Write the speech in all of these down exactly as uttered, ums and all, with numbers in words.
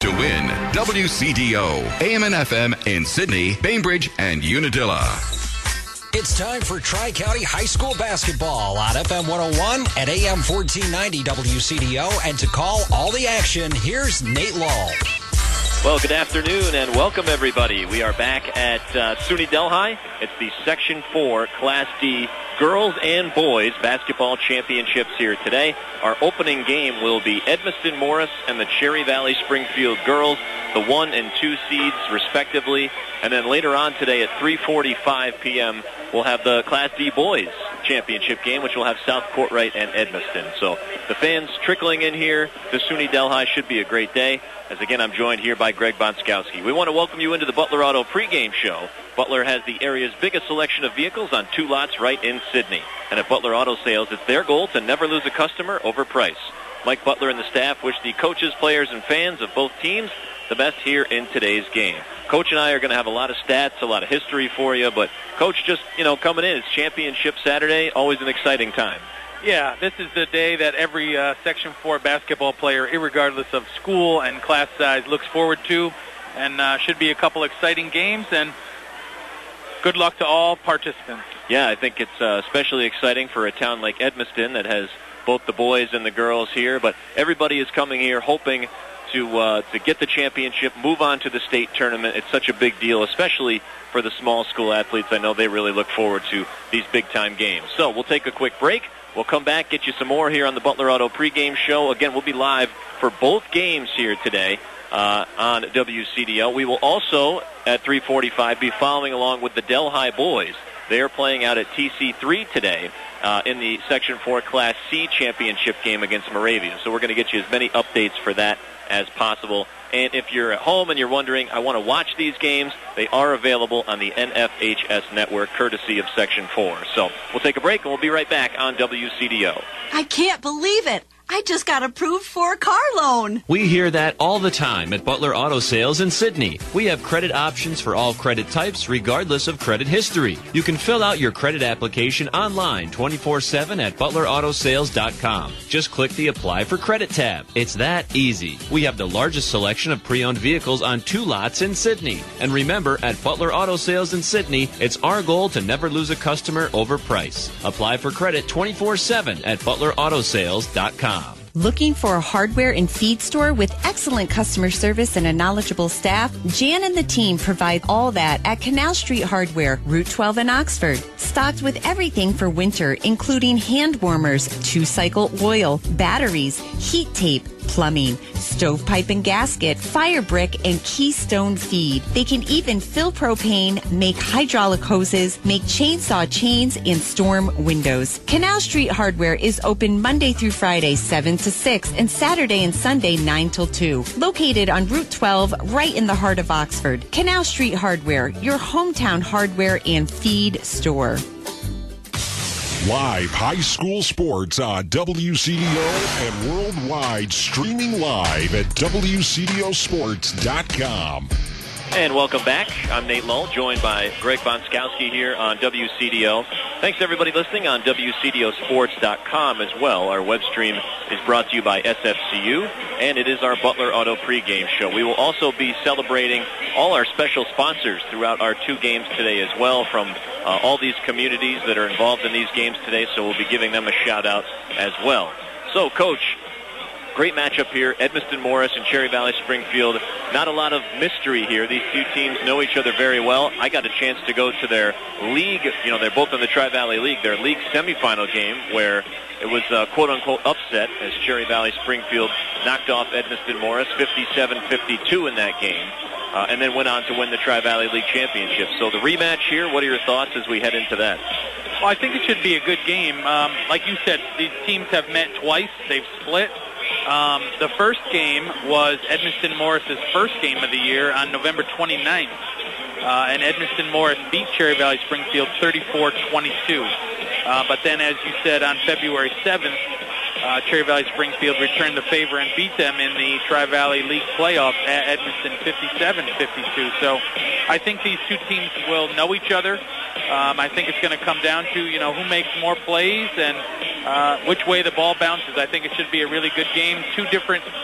To win, W C D O, A M and F M in Sydney, Bainbridge, and Unadilla. It's time for Tri-County High School basketball on F M one oh one at A M fourteen ninety W C D O. And to call all the action, here's Nate Lull. Well, good afternoon and welcome everybody. We are back at uh, SUNY Delhi. It's the Section four Class D girls and boys basketball championships here today. Our opening game will be Edmiston Morris and the Cherry Valley Springfield girls, the one and two seeds respectively. And then later on today at three forty-five p.m. we'll have the Class D boys championship game, which will have South Courtright and Edmiston. So the fans trickling in here to SUNY Delhi. Should be a great day. As again, I'm joined here by Greg Bonskowski. We want to welcome you into the Butler Auto pregame show. Butler has the area's biggest selection of vehicles on two lots right in Sydney. And at Butler Auto Sales, it's their goal to never lose a customer over price. Mike Butler and the staff wish the coaches, players, and fans of both teams the best here in today's game. Coach and I are going to have a lot of stats, a lot of history for you, but Coach, just, you know, coming in, it's Championship Saturday, always an exciting time. Yeah, this is the day that every uh, Section four basketball player, irregardless of school and class size, looks forward to, and uh, should be a couple exciting games, and good luck to all participants. Yeah, I think it's uh, especially exciting for a town like Edmiston that has both the boys and the girls here, but everybody is coming here hoping to uh, to get the championship, move on to the state tournament. It's such a big deal, especially for the small school athletes. I know they really look forward to these big-time games. So we'll take a quick break. We'll come back, get you some more here on the Butler Auto pregame show. Again, we'll be live for both games here today uh, on W C D O. We will also, at three forty-five, be following along with the Delhi boys. They are playing out at T C three today uh, in the Section four Class C championship game against Moravia. So we're going to get you as many updates for that as possible. And if you're at home and you're wondering, I want to watch these games, they are available on the N F H S network, courtesy of Section four. So we'll take a break, and we'll be right back on W C D O. I can't believe it. I just got approved for a car loan. We hear that all the time at Butler Auto Sales in Sydney. We have credit options for all credit types, regardless of credit history. You can fill out your credit application online twenty-four seven at butler auto sales dot com. Just click the Apply for Credit tab. It's that easy. We have the largest selection of pre-owned vehicles on two lots in Sydney. And remember, at Butler Auto Sales in Sydney, it's our goal to never lose a customer over price. Apply for credit twenty-four seven at butler auto sales dot com. Looking for a hardware and feed store with excellent customer service and a knowledgeable staff? Jan and the team provide all that at Canal Street Hardware, Route twelve in Oxford. Stocked with everything for winter, including hand warmers, two-cycle oil, batteries, heat tape, plumbing, stovepipe and gasket, fire brick, and Keystone feed. They can even fill propane, make hydraulic hoses, make chainsaw chains, and storm windows. Canal Street Hardware is open Monday through Friday, seven to six, and Saturday and Sunday, nine till two. Located on Route twelve, right in the heart of Oxford. Canal Street Hardware, your hometown hardware and feed store. Live high school sports on W C D O and worldwide, streaming live at W C D O sports dot com. And welcome back. I'm Nate Lull, joined by Greg Bonskowski here on W C D O. Thanks to everybody listening on W C D O sports dot com as well. Our web stream is brought to you by S F C U, and it is our Butler Auto pregame show. We will also be celebrating all our special sponsors throughout our two games today as well, from uh, all these communities that are involved in these games today, so we'll be giving them a shout-out as well. So, Coach, great matchup here, Edmiston Morris and Cherry Valley Springfield. Not a lot of mystery here. These two teams know each other very well. I got a chance to go to their league, you know, they're both in the Tri-Valley League, their league semifinal game, where it was a quote-unquote upset as Cherry Valley Springfield knocked off Edmiston Morris fifty-seven fifty-two in that game, uh, and then went on to win the Tri-Valley League championship. So the rematch here, what are your thoughts as we head into that? Well, I think it should be a good game. Um, like you said, these teams have met twice. They've split. Um, the first game was Edmiston Morris's first game of the year on November twenty-ninth. Uh, and Edmiston Morris beat Cherry Valley Springfield thirty-four twenty-two. Uh, but then, as you said, on February seventh, uh, Cherry Valley Springfield returned the favor and beat them in the Tri-Valley League playoffs at Edmiston fifty-seven fifty-two. So I think these two teams will know each other. Um, I think it's going to come down to, you know, who makes more plays and uh, which way the ball bounces. I think it should be a really good game. Two different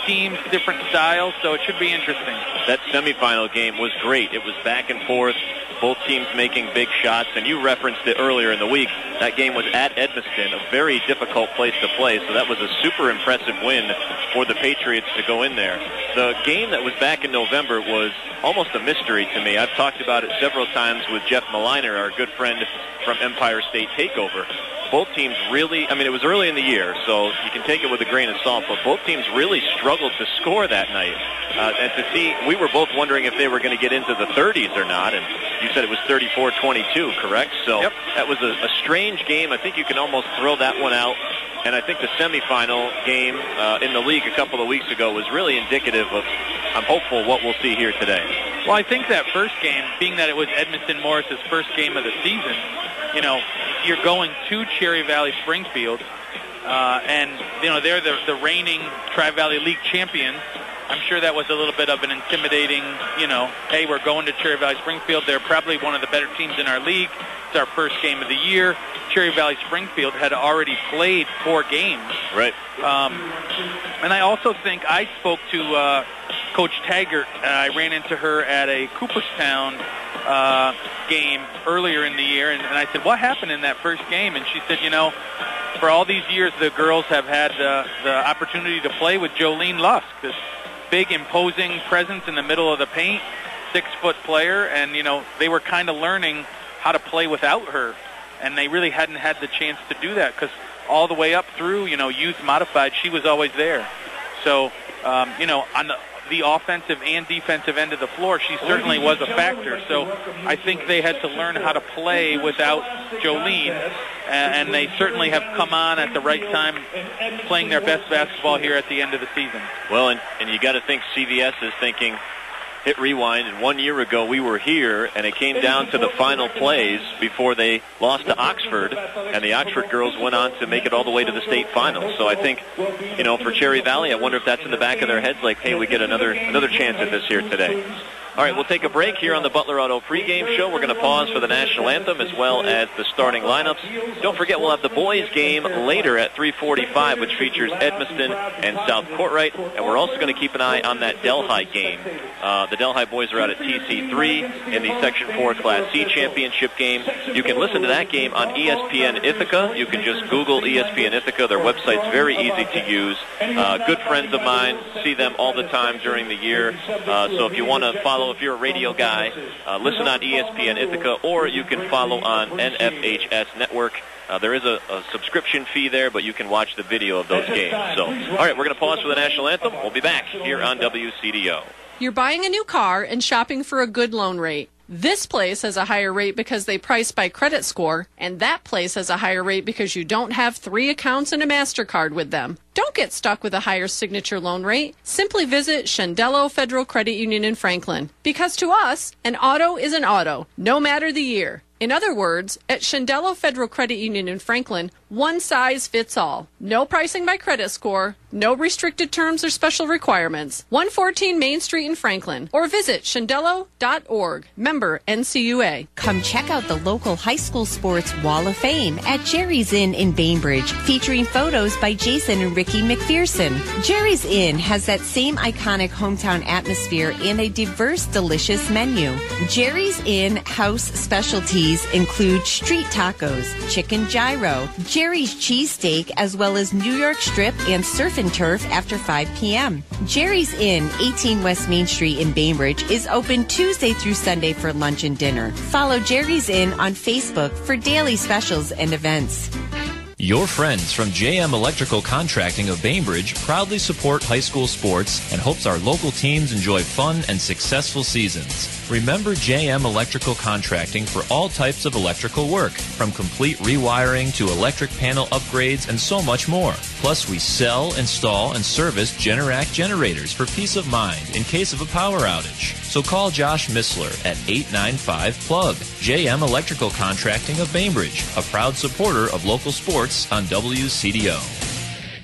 teams, different styles, so it should be interesting. That semifinal game was great. It was back and forth, both teams making big shots, and you referenced it earlier in the week. That game was at Edmiston, a very difficult place to play, so that was a super impressive win for the Patriots to go in there. The game that was back in November was almost a mystery to me. I've talked about it several times with Jeff Maliner, our good friend from Empire State Takeover. Both teams really, I mean, it was early in the year, so you can take it with a grain of salt, but both teams really struggled to score that night. Uh, and to see, we were both wondering if they were going to get into the thirties or not, and you said it was thirty-four twenty-two, correct? So yep. That was a, a strange game. I think you can almost throw that one out. And I think the semifinal game uh, in the league a couple of weeks ago was really indicative of, I'm hopeful, what we'll see here today. Well, I think that first game, being that it was Edmiston Morris's first game of the season, you know, you're going to Cherry Valley Springfield, uh, and, you know, they're the, the reigning Tri-Valley League champions. I'm sure that was a little bit of an intimidating, you know, hey, we're going to Cherry Valley Springfield. They're probably one of the better teams in our league. It's our first game of the year. Cherry Valley Springfield had already played four games. Right. Um, and I also think I spoke to uh, Coach Taggart. Uh, I ran into her at a Cooperstown uh, game earlier in the year, and, and I said, what happened in that first game? And she said, you know, for all these years, the girls have had uh, the opportunity to play with Jolene Lusk, this big, imposing presence in the middle of the paint, six-foot player, and, you know, they were kind of learning how to play without her, and they really hadn't had the chance to do that because all the way up through, you know, youth modified, she was always there. So, um, you know, on the, the offensive and defensive end of the floor, she certainly was a factor. So I think they had to learn how to play without Jolene, and they certainly have come on at the right time, playing their best basketball here at the end of the season. Well, and, and you got to think C V S is thinking, hit rewind, and one year ago we were here, and it came down to the final plays before they lost to Oxford, and the Oxford girls went on to make it all the way to the state finals. So I think, you know, for Cherry Valley, I wonder if that's in the back of their heads, like, hey, we get another another chance at this here today. All right, we'll take a break here on the Butler Auto pregame show. We're going to pause for the national anthem as well as the starting lineups. Don't forget, we'll have the boys' game later at three forty-five, which features Edmiston and South Courtright. And we're also going to keep an eye on that Delhi game. Uh, the Delhi boys are out at T C three in the Section four Class C championship game. You can listen to that game on E S P N Ithaca. You can just Google E S P N Ithaca. Their website's very easy to use. Uh, good friends of mine, see them all the time during the year. Uh, so if you want to follow, if you're a radio guy, uh, listen on E S P N Ithaca, or you can follow on N F H S Network. Uh, there is a, a subscription fee there, but you can watch the video of those games. So, all right, we're going to pause for the national anthem. We'll be back here on W C D O. You're buying a new car and shopping for a good loan rate. This place has a higher rate because they price by credit score, and that place has a higher rate because you don't have three accounts and a MasterCard with them. Don't get stuck with a higher signature loan rate. Simply visit Shendello Federal Credit Union in Franklin. Because to us, an auto is an auto, no matter the year. In other words, at Shendello Federal Credit Union in Franklin, one size fits all. No pricing by credit score, no restricted terms or special requirements. one fourteen Main Street in Franklin, or visit shendello dot org. Member N C U A. Come check out the local high school sports Wall of Fame at Jerry's Inn in Bainbridge, featuring photos by Jason and Ricky McPherson. Jerry's Inn has that same iconic hometown atmosphere and a diverse, delicious menu. Jerry's Inn house specialties include street tacos, chicken gyro, Jerry's cheesesteak, as well as New York strip and surf and turf after five p.m. Jerry's Inn, eighteen West Main Street in Bainbridge, is open Tuesday through Sunday for lunch and dinner. Follow Jerry's Inn on Facebook for daily specials and events. Your friends from J M Electrical Contracting of Bainbridge proudly support high school sports and hopes our local teams enjoy fun and successful seasons. Remember J M Electrical Contracting for all types of electrical work, from complete rewiring to electric panel upgrades and so much more. Plus, we sell, install, and service Generac generators for peace of mind in case of a power outage. So call Josh Missler at eight nine five plug. J M Electrical Contracting of Bainbridge, a proud supporter of local sports on W C D O.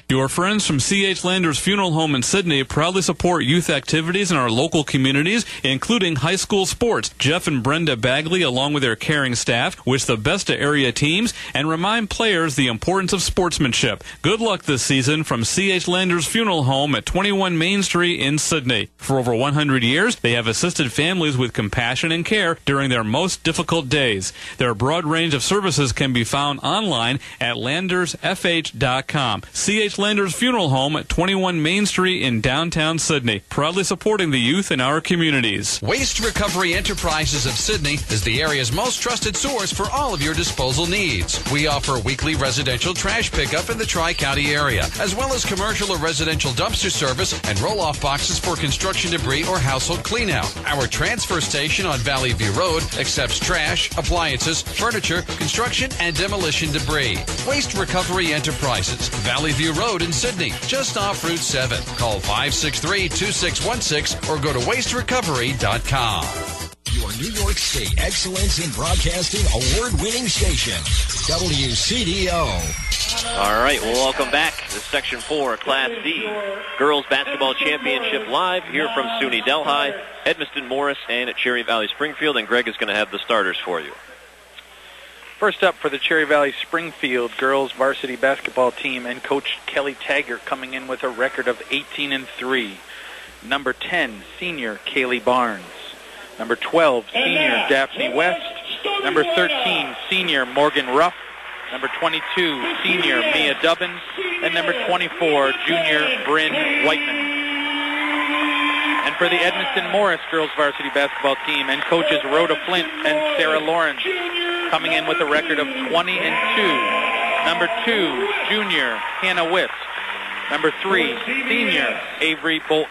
Your friends from C H Landers Funeral Home in Sydney proudly support youth activities in our local communities, including high school sports. Jeff and Brenda Bagley, along with their caring staff, wish the best to area teams and remind players the importance of sportsmanship. Good luck this season from C H Landers Funeral Home at twenty-one Main Street in Sydney. For over one hundred years, they have assisted families with compassion and care during their most difficult days. Their broad range of services can be found online at landers f h dot com. C H Landers Funeral Home at twenty-one Main Street in downtown Sydney, proudly supporting the youth in our communities. Waste Recovery Enterprises of Sydney is the area's most trusted source for all of your disposal needs. We offer weekly residential trash pickup in the Tri-County area, as well as commercial or residential dumpster service and roll-off boxes for construction debris or household cleanout. Our transfer station on Valley View Road accepts trash, appliances, furniture, construction, and demolition debris. Waste Recovery Enterprises, Valley View Road in Sydney, just off Route seven. Call five six three, two six one six or go to waste recovery dot com. Your New York State Excellence in Broadcasting award-winning station, W C D O. All right, well, welcome back to Section four, Class D, Girls Basketball Championship Live here from SUNY Delhi, Edmiston Morris, and at Cherry Valley Springfield, and Greg is going to have the starters for you. First up for the Cherry Valley Springfield girls varsity basketball team and Coach Kelly Taggart coming in with a record of eighteen and three. Number ten, senior Kaylee Barnes. Number twelve, senior Daphne West. Number thirteen, senior Morgan Ruff. Number twenty-two, senior Mia Dubbin. And number twenty-four, junior Bryn Whiteman. And for the Edmiston Morris girls varsity basketball team and coaches Rhoda Flint and Sarah Lawrence, coming in with a record of twenty and two. Number two, junior Hannah Wist. Number three, senior Avery Bolton.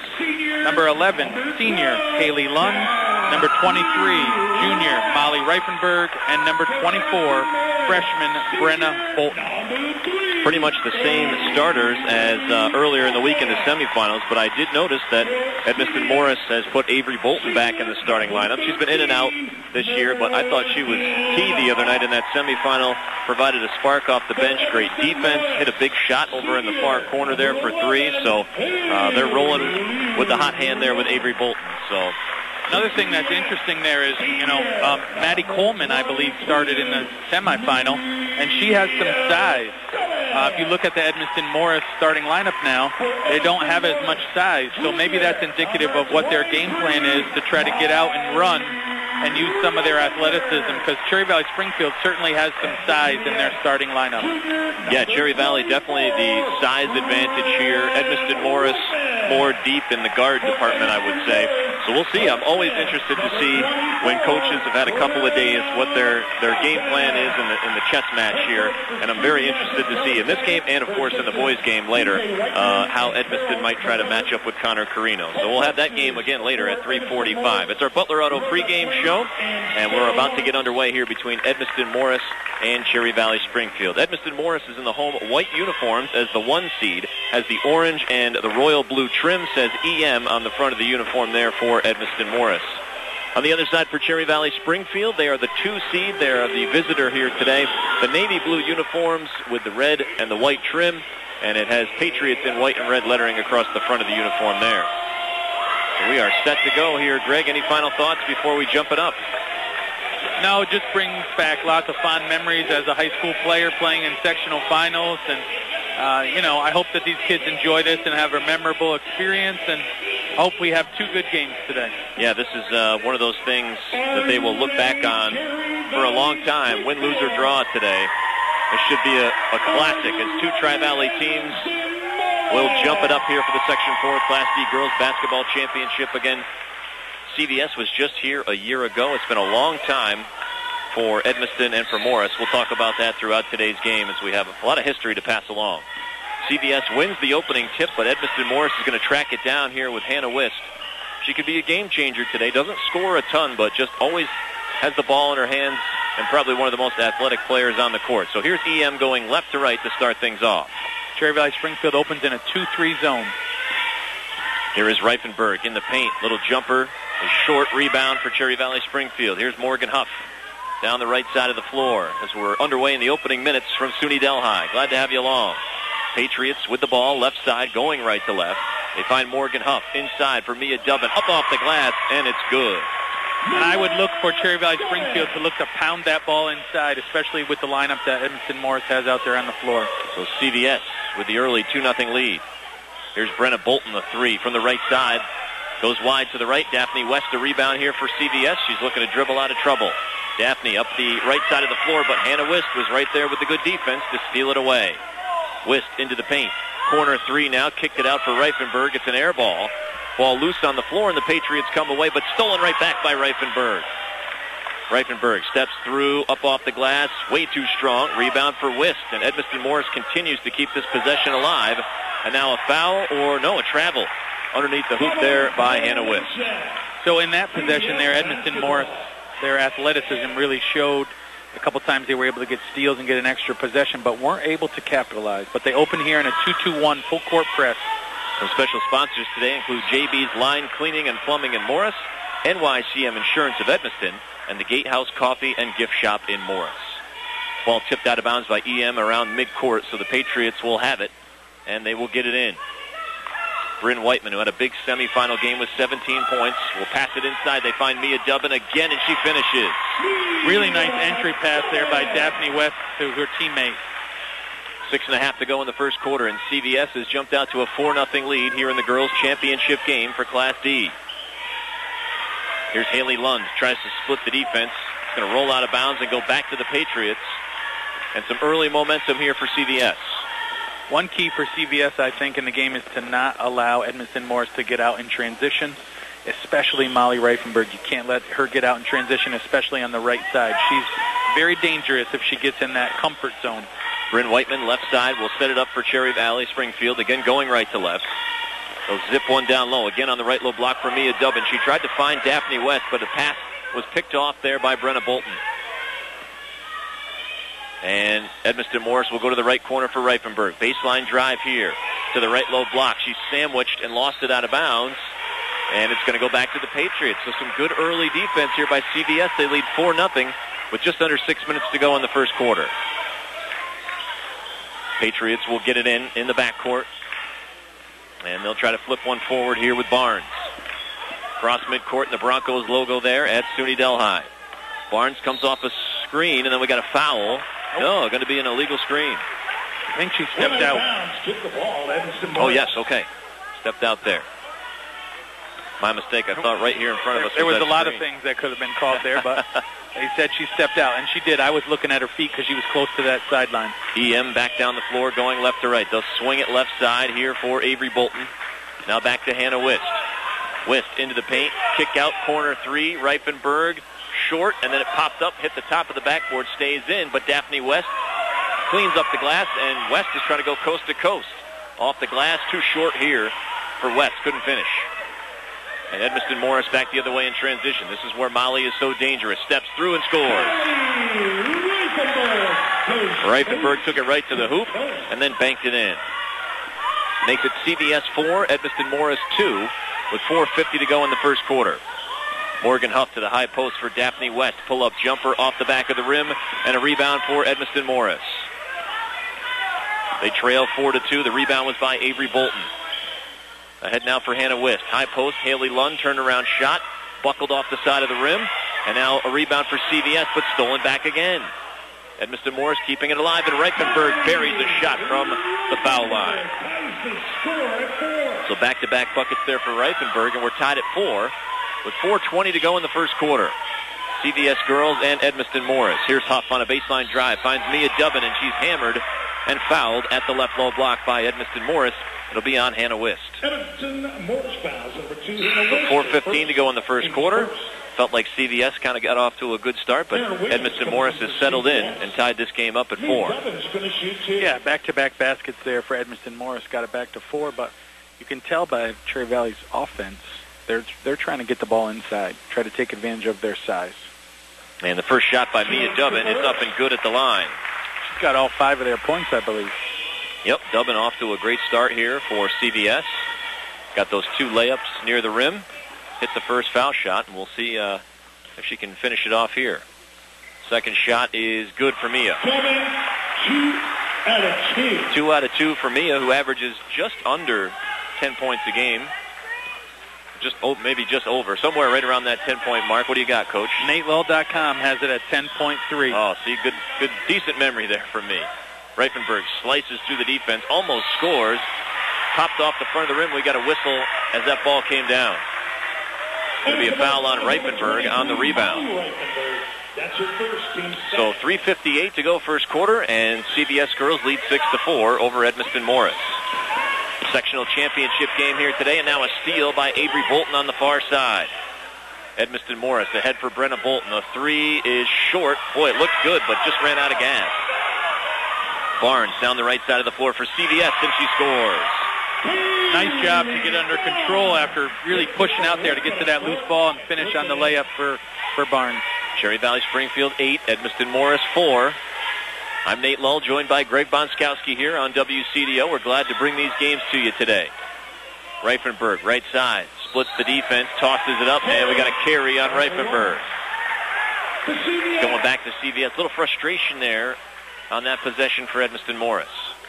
Number eleven, senior Haley Lund. Number twenty-three, junior Molly Reifenberg. And number twenty-four, freshman Brenna Bolton. Pretty much the same starters as uh, earlier in the week in the semifinals, but I did notice that Edmiston Morris has put Avery Bolton back in the starting lineup. She's been in and out this year, but I thought she was key the other night in that semifinal, provided a spark off the bench, great defense, hit a big shot over in the far corner there for three, so uh, they're rolling with the hot hand there with Avery Bolton. So another thing that's interesting there is, you know, um, Maddie Coleman, I believe, started in the semifinal, and she has some size. Uh, if you look at the Edmiston Morris starting lineup now, they don't have as much size, so maybe that's indicative of what their game plan is to try to get out and run and use some of their athleticism, because Cherry Valley Springfield certainly has some size in their starting lineup. Yeah, Cherry Valley definitely the size advantage here. Edmiston Morris more deep in the guard department, I would say. So we'll see. I'm always interested to see when coaches have had a couple of days what their, their game plan is in the, in the chess match here. And I'm very interested to see in this game and, of course, in the boys' game later uh, how Edmiston might try to match up with Connor Carino. So we'll have that game again later at three forty-five. It's our Butler Auto pregame show, and we're about to get underway here between Edmiston Morris and Cherry Valley Springfield. Edmiston Morris is in the home white uniforms as the one seed, has the orange and the royal blue trim, says E M on the front of the uniform there for Edmiston Morris. On the other side for Cherry Valley Springfield, they are the two seed. They are the visitor here today. The navy blue uniforms with the red and the white trim, and it has Patriots in white and red lettering across the front of the uniform there. So we are set to go here. Greg, any final thoughts before we jump it up? No, it just brings back lots of fond memories as a high school player playing in sectional finals. And, uh, you know, I hope that these kids enjoy this and have a memorable experience, and hope we have two good games today. Yeah, this is uh, one of those things that they will look back on for a long time. Win, lose, or draw today. It should be a, a classic as two Tri-Valley teams will jump it up here for the Section four Class D Girls Basketball Championship again. C V S was just here a year ago. It's been a long time for Edmiston and for Morris. We'll talk about that throughout today's game as we have a lot of history to pass along. C V S wins the opening tip, but Edmiston Morris is going to track it down here with Hannah Wist. She could be a game changer today. Doesn't score a ton, but just always has the ball in her hands and probably one of the most athletic players on the court. So here's E M going left to right to start things off. Cherry Valley Springfield opens in a two three zone. Here is Reifenberg in the paint. Little jumper. A short rebound for Cherry Valley Springfield. Here's Morgan Huff down the right side of the floor as we're underway in the opening minutes from SUNY Delhi. Glad to have you along. Patriots with the ball, left side, going right to left. They find Morgan Huff inside for Mia Dubbin, up off the glass, and it's good. And I would look for Cherry Valley Springfield to look to pound that ball inside, especially with the lineup that Edmiston Morris has out there on the floor. So C V S with the early two nothing lead. Here's Brenna Bolton, the three from the right side. Goes wide to the right. Daphne West, the rebound here for C V S. She's looking to dribble out of trouble. Daphne up the right side of the floor, but Hannah Wist was right there with the good defense to steal it away. Wist into the paint. Corner three now. Kicked it out for Reifenberg. It's an air ball. Ball loose on the floor, and the Patriots come away, but stolen right back by Reifenberg. Reifenberg steps through, up off the glass, way too strong. Rebound for Wist, and Edmiston Morris continues to keep this possession alive. And now a foul, or no, a travel underneath the hoop there by Hannah Wist. So in that possession there, Edmiston Morris, their athleticism really showed. A couple times they were able to get steals and get an extra possession, but weren't able to capitalize. But they open here in a two two one full court press. Some special sponsors today include J B's Line Cleaning and Plumbing in Morris, N Y C M Insurance of Edmiston, and the Gatehouse Coffee and Gift Shop in Morris. Ball tipped out of bounds by E M around midcourt, so the Patriots will have it, and they will get it in. Bryn Whiteman, who had a big semifinal game with seventeen points, will pass it inside. They find Mia Dubbin again, and she finishes. Really nice entry pass there by Daphne West to her teammate. Six and a half to go in the first quarter, and C V S has jumped out to a four nothing lead here in the girls' championship game for Class D. Here's Haley Lund, tries to split the defense. It's going to roll out of bounds and go back to the Patriots. And some early momentum here for C V S. One key for C V S, I think, in the game is to not allow Edmiston Morris to get out in transition, especially Molly Reifenberg. You can't let her get out in transition, especially on the right side. She's very dangerous if she gets in that comfort zone. Bryn Whiteman, left side, will set it up for Cherry Valley Springfield. Again, going right to left. They'll zip one down low. Again on the right low block for Mia Dubbin. She tried to find Daphne West, but the pass was picked off there by Brenna Bolton. And Edmiston Morris will go to the right corner for Reifenberg. Baseline drive here to the right low block. She's sandwiched and lost it out of bounds. And it's going to go back to the Patriots. So some good early defense here by C V S. They lead four nothing with just under six minutes to go in the first quarter. Patriots will get it in in the backcourt. And they'll try to flip one forward here with Barnes. Cross midcourt and the Broncos logo there at SUNY Delhi. Barnes comes off a screen, and then we got a foul. No, going to be an illegal screen. I think she stepped out. Oh, yes, okay. Stepped out there. My mistake. I thought right here in front of us. There was was a lot screen. of things that could have been called there, but they said she stepped out, and she did. I was looking at her feet because she was close to that sideline. E M back down the floor, going left to right. They'll swing it left side here for Avery Bolton. Now back to Hannah Wist. Wist into the paint. Kick out, corner three. Reifenberg. Short, and then it popped up, hit the top of the backboard, stays in, but Daphne West cleans up the glass, and West is trying to go coast to coast. Off the glass, too short here for West, couldn't finish. And Edmiston Morris back the other way in transition. This is where Molly is so dangerous. Steps through and scores. Reifenberg took it right to the hoop, and then banked it in. Makes it C V S four, Edmiston Morris two, with four fifty to go in the first quarter. Morgan Huff to the high post for Daphne West. Pull-up jumper off the back of the rim, and a rebound for Edmiston Morris. They trail four to two. The rebound was by Avery Bolton. Ahead now for Hannah Wist. High post, Haley Lund, turnaround shot, buckled off the side of the rim, and now a rebound for C V S, but stolen back again. Edmiston Morris keeping it alive, and Reifenberg buries a shot from the foul line. So back-to-back buckets there for Reifenberg, and we're tied at four. With four twenty to go in the first quarter. C V S girls and Edmiston Morris. Here's Huff on a baseline drive. Finds Mia Dubbin, and she's hammered and fouled at the left low block by Edmiston Morris. It'll be on Hannah Wist. Edmiston Morris fouls number two. So four fifteen to go in the first quarter. Felt like C V S kind of got off to a good start, but Edmiston Morris has settled in and tied this game up at four. Yeah, back-to-back baskets there for Edmiston Morris. Got it back to four, but you can tell by Cherry Valley's offense, They're they're trying to get the ball inside, try to take advantage of their size. And the first shot by Mia Dubbin is up and good at the line. She's got all five of their points, I believe. Yep, Dubbin off to a great start here for C V S. Got those two layups near the rim. Hit the first foul shot, and we'll see uh, if she can finish it off here. Second shot is good for Mia. out of two. Two out of two for Mia, who averages just under ten points a game. Just oh, maybe just over, somewhere right around that ten-point mark. What do you got, Coach? Nate Lull dot com has it at ten point three. Oh, see, good, good, decent memory there from me. Reifenberg slices through the defense, almost scores. Popped off the front of the rim. We got a whistle as that ball came down. Going to be a foul on Reifenberg on the rebound. So three fifty-eight to go first quarter, and C V S girls lead six to four over Edmiston Morris. Sectional championship game here today, and now a steal by Avery Bolton on the far side. Edmiston Morris ahead for Brenna Bolton. The three is short. Boy, it looked good, but just ran out of gas. Barnes down the right side of the floor for C V S, and she scores. Nice job to get under control after really pushing out there to get to that loose ball and finish on the layup for, for Barnes. Cherry Valley Springfield eight, Edmiston Morris four. I'm Nate Lull, joined by Greg Bonskowski here on W C D O. We're glad to bring these games to you today. Reifenberg, right side, splits the defense, tosses it up, and we got a carry on Reifenberg. Going back to C V S. A little frustration there on that possession for Edmiston Morris.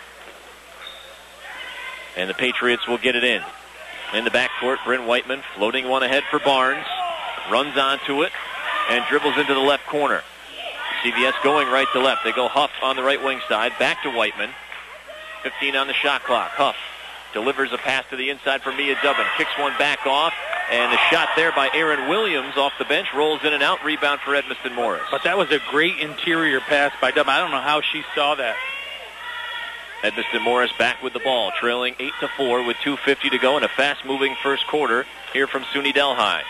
And the Patriots will get it in. In the backcourt, Bryn Whiteman floating one ahead for Barnes. Runs onto it and dribbles into the left corner. C V S going right to left. They go Huff on the right wing side. Back to Whiteman. fifteen on the shot clock. Huff delivers a pass to the inside for Mia Dubbin. Kicks one back off. And the shot there by Aaron Williams off the bench. Rolls in and out. Rebound for Edmiston Morris. But that was a great interior pass by Dubbin. I don't know how she saw that. Edmiston Morris back with the ball. Trailing eight to four with two fifty to go in a fast-moving first quarter here from SUNY Delhi.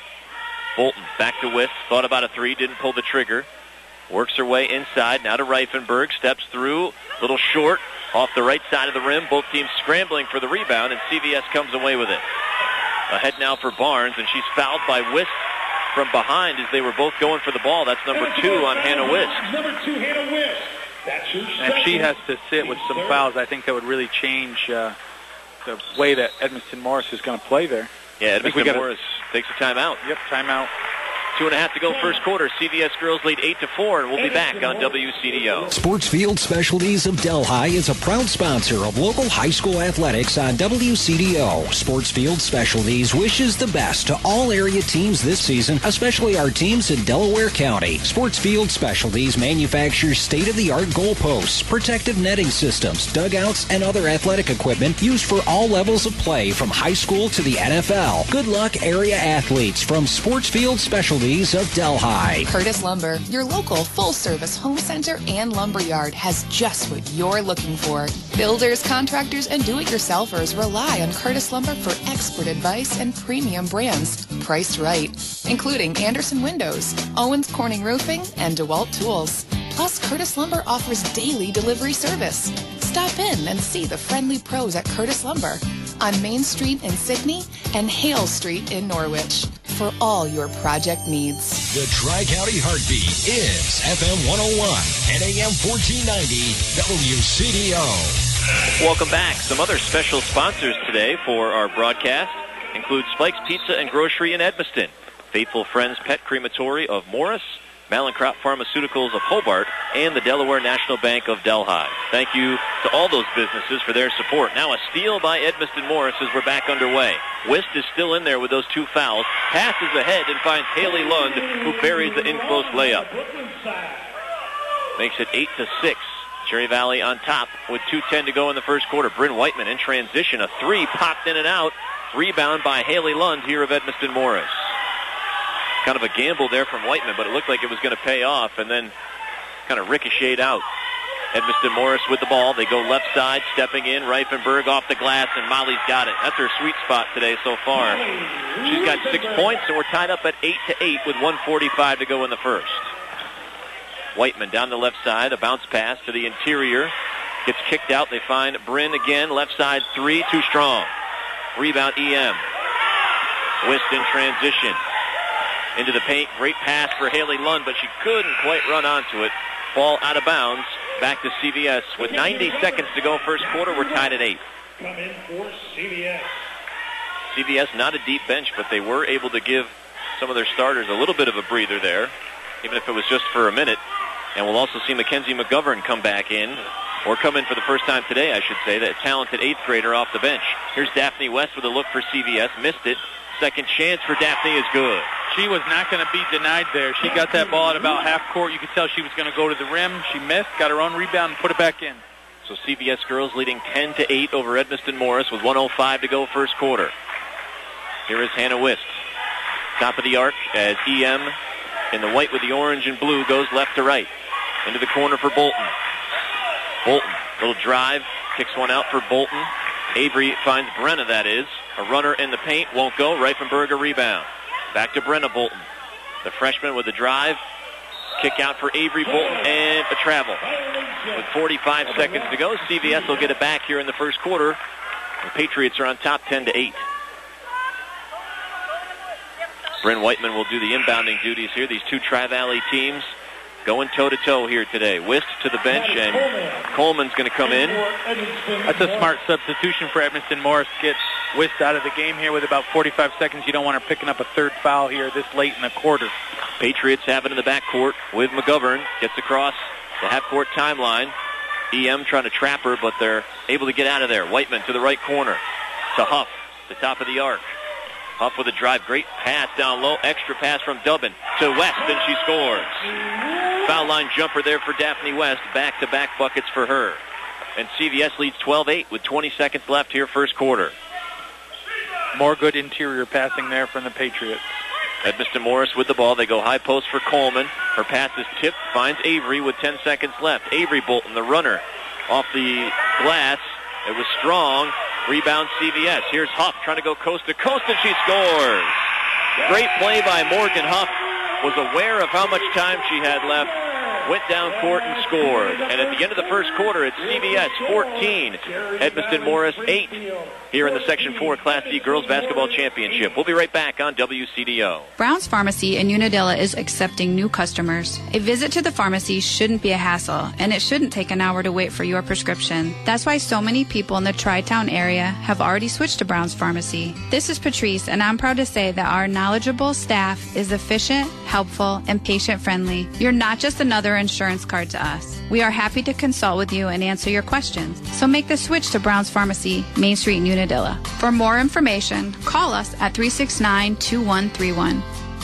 Bolton back to Wiss. Thought about a three. Didn't pull the trigger. Works her way inside, now to Reifenberg, steps through, little short, off the right side of the rim. Both teams scrambling for the rebound, and C V S comes away with it. Ahead now for Barnes, and she's fouled by Wiss from behind as they were both going for the ball. That's number two on Hannah Wiss. Number two, Hannah Wiss. That's your And if she has to sit with some fouls, I think that would really change uh, the way that Edmiston Morris is going to play there. Yeah, Edmiston Morris takes a timeout. Yep, timeout. Two and a half to go first quarter. C V S girls lead eight to four, and we'll be back on W C D O. Sportsfield Specialties of Delhi is a proud sponsor of local high school athletics on W C D O. Sportsfield Specialties wishes the best to all area teams this season, especially our teams in Delaware County. Sportsfield Specialties manufactures state-of-the-art goalposts, protective netting systems, dugouts, and other athletic equipment used for all levels of play from high school to the N F L. Good luck, area athletes from Sportsfield Specialties of Delhi. Curtis Lumber, your local full-service home center and lumber yard, has just what you're looking for. Builders, contractors, and do-it-yourselfers rely on Curtis Lumber for expert advice and premium brands, priced right, including Anderson Windows, Owens Corning Roofing, and DeWalt Tools. Plus, Curtis Lumber offers daily delivery service. Stop in and see the friendly pros at Curtis Lumber on Main Street in Sydney and Hale Street in Norwich for all your project needs. The Tri-County Heartbeat is F M one oh one and A M fourteen ninety W C D O. Welcome back. Some other special sponsors today for our broadcast include Spike's Pizza and Grocery in Edmiston, Faithful Friends Pet Crematory of Morris, Malincrop Pharmaceuticals of Hobart, and the Delaware National Bank of Delhi. Thank you to all those businesses for their support. Now a steal by Edmiston Morris as we're back underway. Wist is still in there with those two fouls. Passes ahead and finds Haley Lund, who buries the in-close layup. Makes it eight to six. Cherry Valley on top with two ten to go in the first quarter. Bryn Whiteman in transition. A three popped in and out. Rebound by Haley Lund here of Edmiston Morris. Kind of a gamble there from Whiteman, but it looked like it was going to pay off, and then kind of ricocheted out. Edmiston Morris with the ball. They go left side, stepping in. Reifenberg off the glass, and Molly's got it. That's her sweet spot today so far. She's got six points, and we're tied up at eight to eight with one forty-five to go in the first. Whiteman down the left side, a bounce pass to the interior. Gets kicked out. They find Bryn again. Left side three, too strong. Rebound E M. Wist in transition. Into the paint. Great pass for Haley Lund, but she couldn't quite run onto it. Ball out of bounds. Back to C V S. With ninety seconds to go first quarter, we're tied at eight. Come in for C V S. C V S, not a deep bench, but they were able to give some of their starters a little bit of a breather there, even if it was just for a minute. And we'll also see Mackenzie McGovern come back in or come in for the first time today, I should say, that talented eighth grader off the bench. Here's Daphne West with a look for C V S. Missed it. Second chance for Daphne is good. She was not going to be denied there. She got that ball at about half court. You could tell she was going to go to the rim. She missed, got her own rebound, and put it back in. So C V S girls leading ten to eight over Edmiston Morris with one oh five to go first quarter. Here is Hannah Wist. Top of the arc as E M in the white with the orange and blue goes left to right. Into the corner for Bolton. Bolton, little drive, kicks one out for Bolton. Avery finds Brenna, that is. A runner in the paint, won't go. Reifenberg a rebound. Back to Brenna Bolton. The freshman with the drive. Kick out for Avery Bolton and a travel. With forty-five seconds to go, C V S will get it back here in the first quarter. The Patriots are on top ten to eight. Bryn Whiteman will do the inbounding duties here. These two Tri-Valley teams going toe-to-toe here today. Wist to the bench, and Coleman's going to come in. That's a smart substitution for Edmiston Morris. Get Wist out of the game here with about forty-five seconds. You don't want her picking up a third foul here this late in the quarter. Patriots have it in the backcourt with McGovern. Gets across the half-court timeline. E M trying to trap her, but they're able to get out of there. Whiteman to the right corner. To Huff, the top of the arc. Huff with a drive. Great pass down low. Extra pass from Dubbin to West, and she scores. Foul line jumper there for Daphne West. Back-to-back buckets for her. And C V S leads twelve eight with twenty seconds left here first quarter. More good interior passing there from the Patriots. Edmiston Morris with the ball. They go high post for Coleman. Her pass is tipped. Finds Avery with ten seconds left. Avery Bolton, the runner, off the glass. It was strong. Rebound C V S. Here's Huff trying to go coast to coast, and she scores. Great play by Morgan Huff. Was aware of how much time she had left. Went down court and scored. And at the end of the first quarter, it's C V S fourteen, Edmiston Morris eight, here in the Section four Class D Girls Basketball Championship. We'll be right back on W C D O. Brown's Pharmacy in Unadilla is accepting new customers. A visit to the pharmacy shouldn't be a hassle, and it shouldn't take an hour to wait for your prescription. That's why so many people in the Tri-Town area have already switched to Brown's Pharmacy. This is Patrice, and I'm proud to say that our knowledgeable staff is efficient, helpful, and patient-friendly. You're not just another insurance card to us. We are happy to consult with you and answer your questions. So make the switch to Brown's Pharmacy, Main Street in Unadilla. For more information, call us at three six nine, two one three one.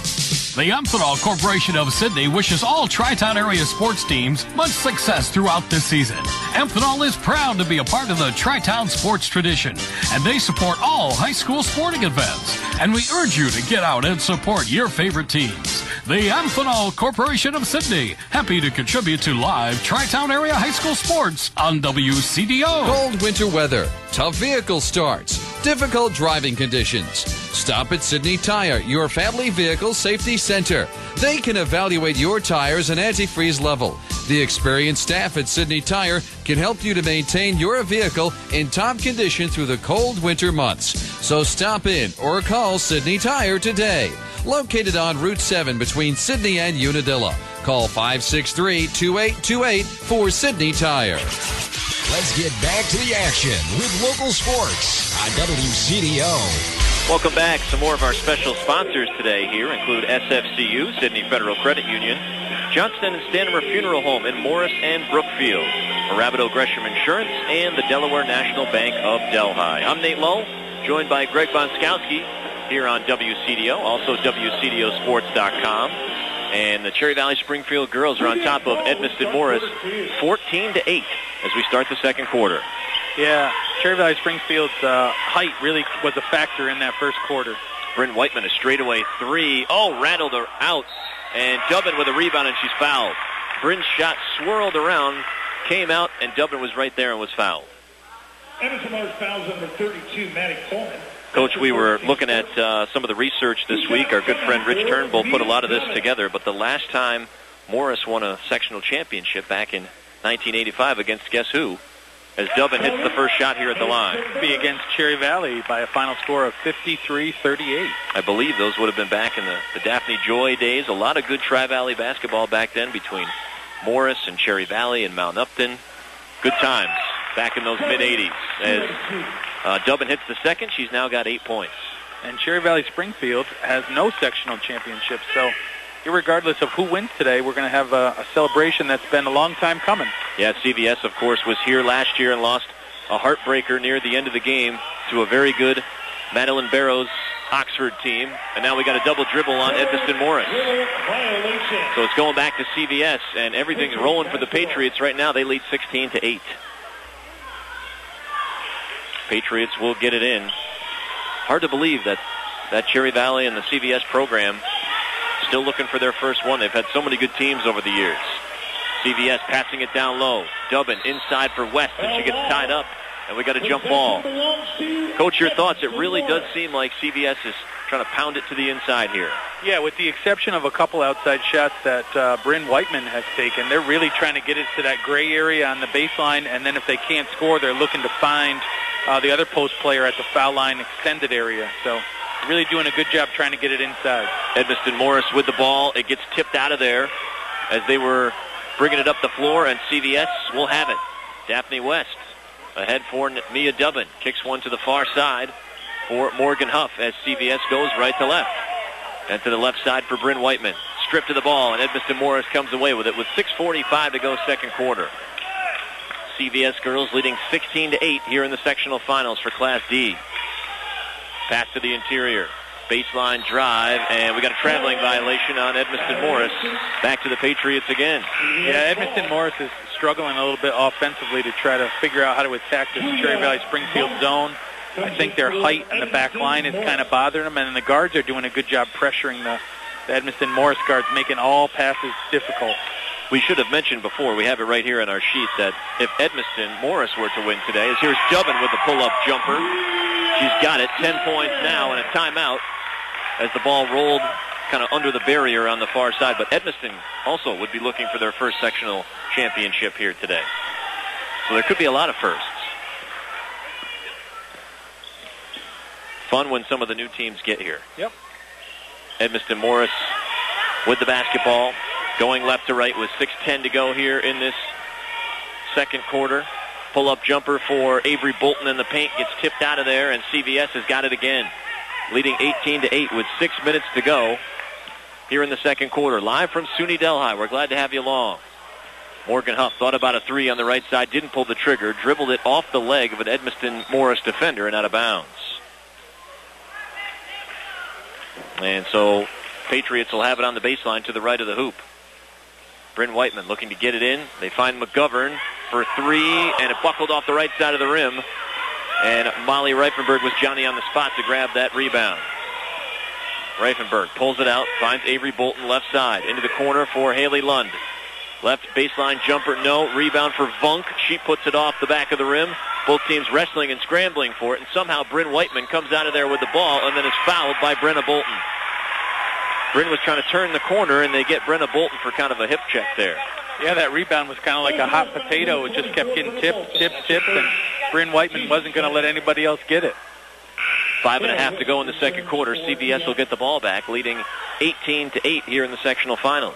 The Amphenol Corporation of Sydney wishes all Tri-Town area sports teams much success throughout this season. Amphenol is proud to be a part of the Tri-Town sports tradition, and they support all high school sporting events. And we urge you to get out and support your favorite teams. The Amphenol Corporation of Sydney, happy to contribute to live Tri-Town area high school sports on W C D O. Cold winter weather, tough vehicle starts, difficult driving conditions. Stop at Sydney Tire, your family vehicle safety center. They can evaluate your tires and antifreeze level. The experienced staff at Sydney Tire can help you to maintain your vehicle in top condition through the cold winter months. So stop in or call Sydney Tire today. Located on Route seven between Sydney and Unadilla. Call five six three, two eight two eight for Sydney Tire. Let's get back to the action with local sports on W C D O. Welcome back. Some more of our special sponsors today here include S F C U, Sydney Federal Credit Union, Johnston and Stanmer Funeral Home in Morris and Brookfield, Arabido Gresham Insurance, and the Delaware National Bank of Delhi. I'm Nate Lowe, joined by Greg Bonskowski here on W C D O, also W C D O sports dot com. And the Cherry Valley Springfield girls are on top of Edmiston Morris fourteen to eight as we start the second quarter. Yeah, Cherry Valley Springfield's uh, height really was a factor in that first quarter. Bryn Whiteman, a straightaway three. Oh, rattled her out. And Dubbin with a rebound, and she's fouled. Bryn's shot swirled around, came out, and Dubbin was right there and was fouled. Edmiston Morris fouls number thirty-two, Maddie Coleman. Coach, we were looking at uh, some of the research this week. Our good friend Rich Turnbull put a lot of this together, but the last time Morris won a sectional championship back in nineteen eighty-five against guess who? As Dubbin hits the first shot here at the line. Be against Cherry Valley by a final score of fifty-three thirty-eight. I believe those would have been back in the, the Daphne Joy days. A lot of good Tri-Valley basketball back then between Morris and Cherry Valley and Mount Upton. Good times back in those mid-eighties. As uh, Dubbin hits the second, she's now got eight points. And Cherry Valley Springfield has no sectional championship, so irregardless of who wins today, we're going to have a, a celebration that's been a long time coming. Yeah, C V S, of course, was here last year and lost a heartbreaker near the end of the game to a very good Madeline Barrows Oxford team. And now we got a double dribble on Edmiston Morris. So it's going back to C V S, and everything's rolling for the Patriots right now. They lead sixteen to eight. Patriots will get it in. Hard to believe that that Cherry Valley and the C V S program still looking for their first one. They've had so many good teams over the years. C V S passing it down low. Dubbin inside for West, and she gets tied up, and we got a jump ball. Coach, your thoughts? It really does seem like C V S is trying to pound it to the inside here. Yeah, with the exception of a couple outside shots that uh, Bryn Whiteman has taken, they're really trying to get it to that gray area on the baseline, and then if they can't score, they're looking to find uh, the other post player at the foul line extended area. So really doing a good job trying to get it inside. Edmiston Morris with the ball. It gets tipped out of there as they were bringing it up the floor, and C V S will have it. Daphne West ahead for Mia Dubbin. Kicks one to the far side for Morgan Huff as C V S goes right to left. And to the left side for Bryn Whiteman. Stripped to the ball, and Edmiston Morris comes away with it with six forty-five to go second quarter. C V S girls leading sixteen to eight here in the sectional finals for Class D. Pass to the interior. Baseline drive, and we got a traveling violation on Edmiston Morris. Back to the Patriots again. Yeah, Edmiston Morris is struggling a little bit offensively to try to figure out how to attack this Cherry Valley Springfield zone. I think their height in the back line is kind of bothering them, and the guards are doing a good job pressuring the, the Edmiston Morris guards, making all passes difficult. We should have mentioned before, we have it right here in our sheet, that if Edmiston Morris were to win today, is here's Dubbin with the pull-up jumper. She's got it, ten points now, and a timeout as the ball rolled kind of under the barrier on the far side. But Edmiston also would be looking for their first sectional championship here today. So there could be a lot of firsts. Fun when some of the new teams get here. Yep. Edmiston Morris with the basketball, going left to right with six ten to go here in this second quarter. Pull-up jumper for Avery Bolton in the paint, gets tipped out of there, and C V S has got it again. Leading eighteen to eight with six minutes to go here in the second quarter. Live from SUNY Delhi. We're glad to have you along. Morgan Huff thought about a three on the right side, didn't pull the trigger, dribbled it off the leg of an Edmiston Morris defender and out of bounds. And so Patriots will have it on the baseline to the right of the hoop. Bryn Whiteman looking to get it in. They find McGovern for three, and it buckled off the right side of the rim. And Molly Reifenberg was Johnny on the spot to grab that rebound. Reifenberg pulls it out, finds Avery Bolton left side. Into the corner for Haley Lund. Left baseline jumper, no. Rebound for Vunk. She puts it off the back of the rim. Both teams wrestling and scrambling for it, and somehow Bryn Whiteman comes out of there with the ball and then is fouled by Brenna Bolton. Bryn was trying to turn the corner, and they get Brenna Bolton for kind of a hip check there. Yeah, that rebound was kind of like a hot potato. It just kept getting tipped, tipped, tipped, and Bryn Whiteman wasn't going to let anybody else get it. Five and a half to go in the second quarter. C V S will get the ball back, leading eighteen to eight here in the sectional finals.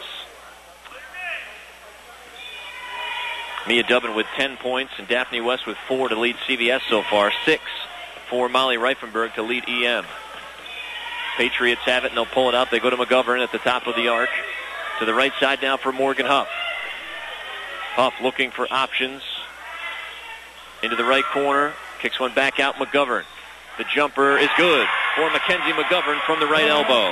Mia Dubbin with ten points, and Daphne West with four to lead C V S so far. Six for Molly Reifenberg to lead E M. Patriots have it, and they'll pull it out. They go to McGovern at the top of the arc. To the right side now for Morgan Huff. Huff looking for options. Into the right corner. Kicks one back out, McGovern. The jumper is good for Mackenzie McGovern from the right elbow.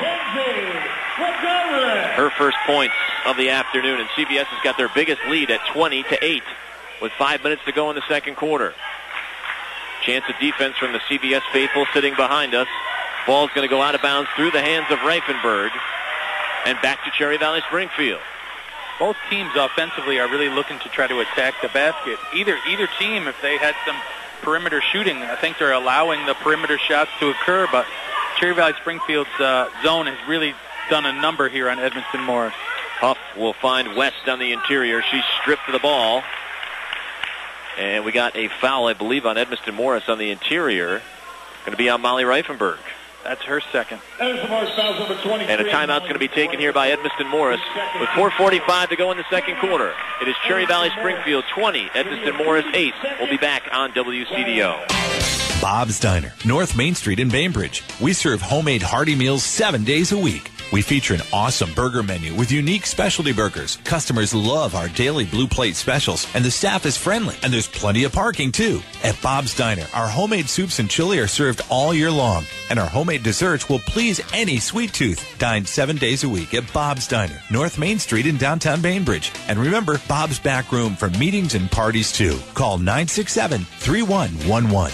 Her first points of the afternoon, and C V S has got their biggest lead at twenty to eight with five minutes to go in the second quarter. Chance of defense from the C V S faithful sitting behind us. Ball's going to go out of bounds through the hands of Reifenberg and back to Cherry Valley Springfield. Both teams offensively are really looking to try to attack the basket. Either either team, if they had some perimeter shooting, I think they're allowing the perimeter shots to occur, but Cherry Valley Springfield's uh, zone has really done a number here on Edmiston Morris. Huff will find West on the interior. She's stripped to the ball. And we got a foul, I believe, on Edmiston Morris on the interior. Going to be on Molly Reifenberg. That's her second. And a timeout's going to be taken here by Edmiston Morris with four forty-five to go in the second quarter. It is Cherry Valley Springfield twenty, Edmiston Morris eight. We'll be back on W C D O. Bob's Diner, North Main Street in Bainbridge. We serve homemade hearty meals seven days a week. We feature an awesome burger menu with unique specialty burgers. Customers love our daily Blue Plate specials, and the staff is friendly. And there's plenty of parking, too. At Bob's Diner, our homemade soups and chili are served all year long, and our homemade desserts will please any sweet tooth. Dine seven days a week at Bob's Diner, North Main Street in downtown Bainbridge. And remember, Bob's back room for meetings and parties, too. Call nine six seven, three one one one.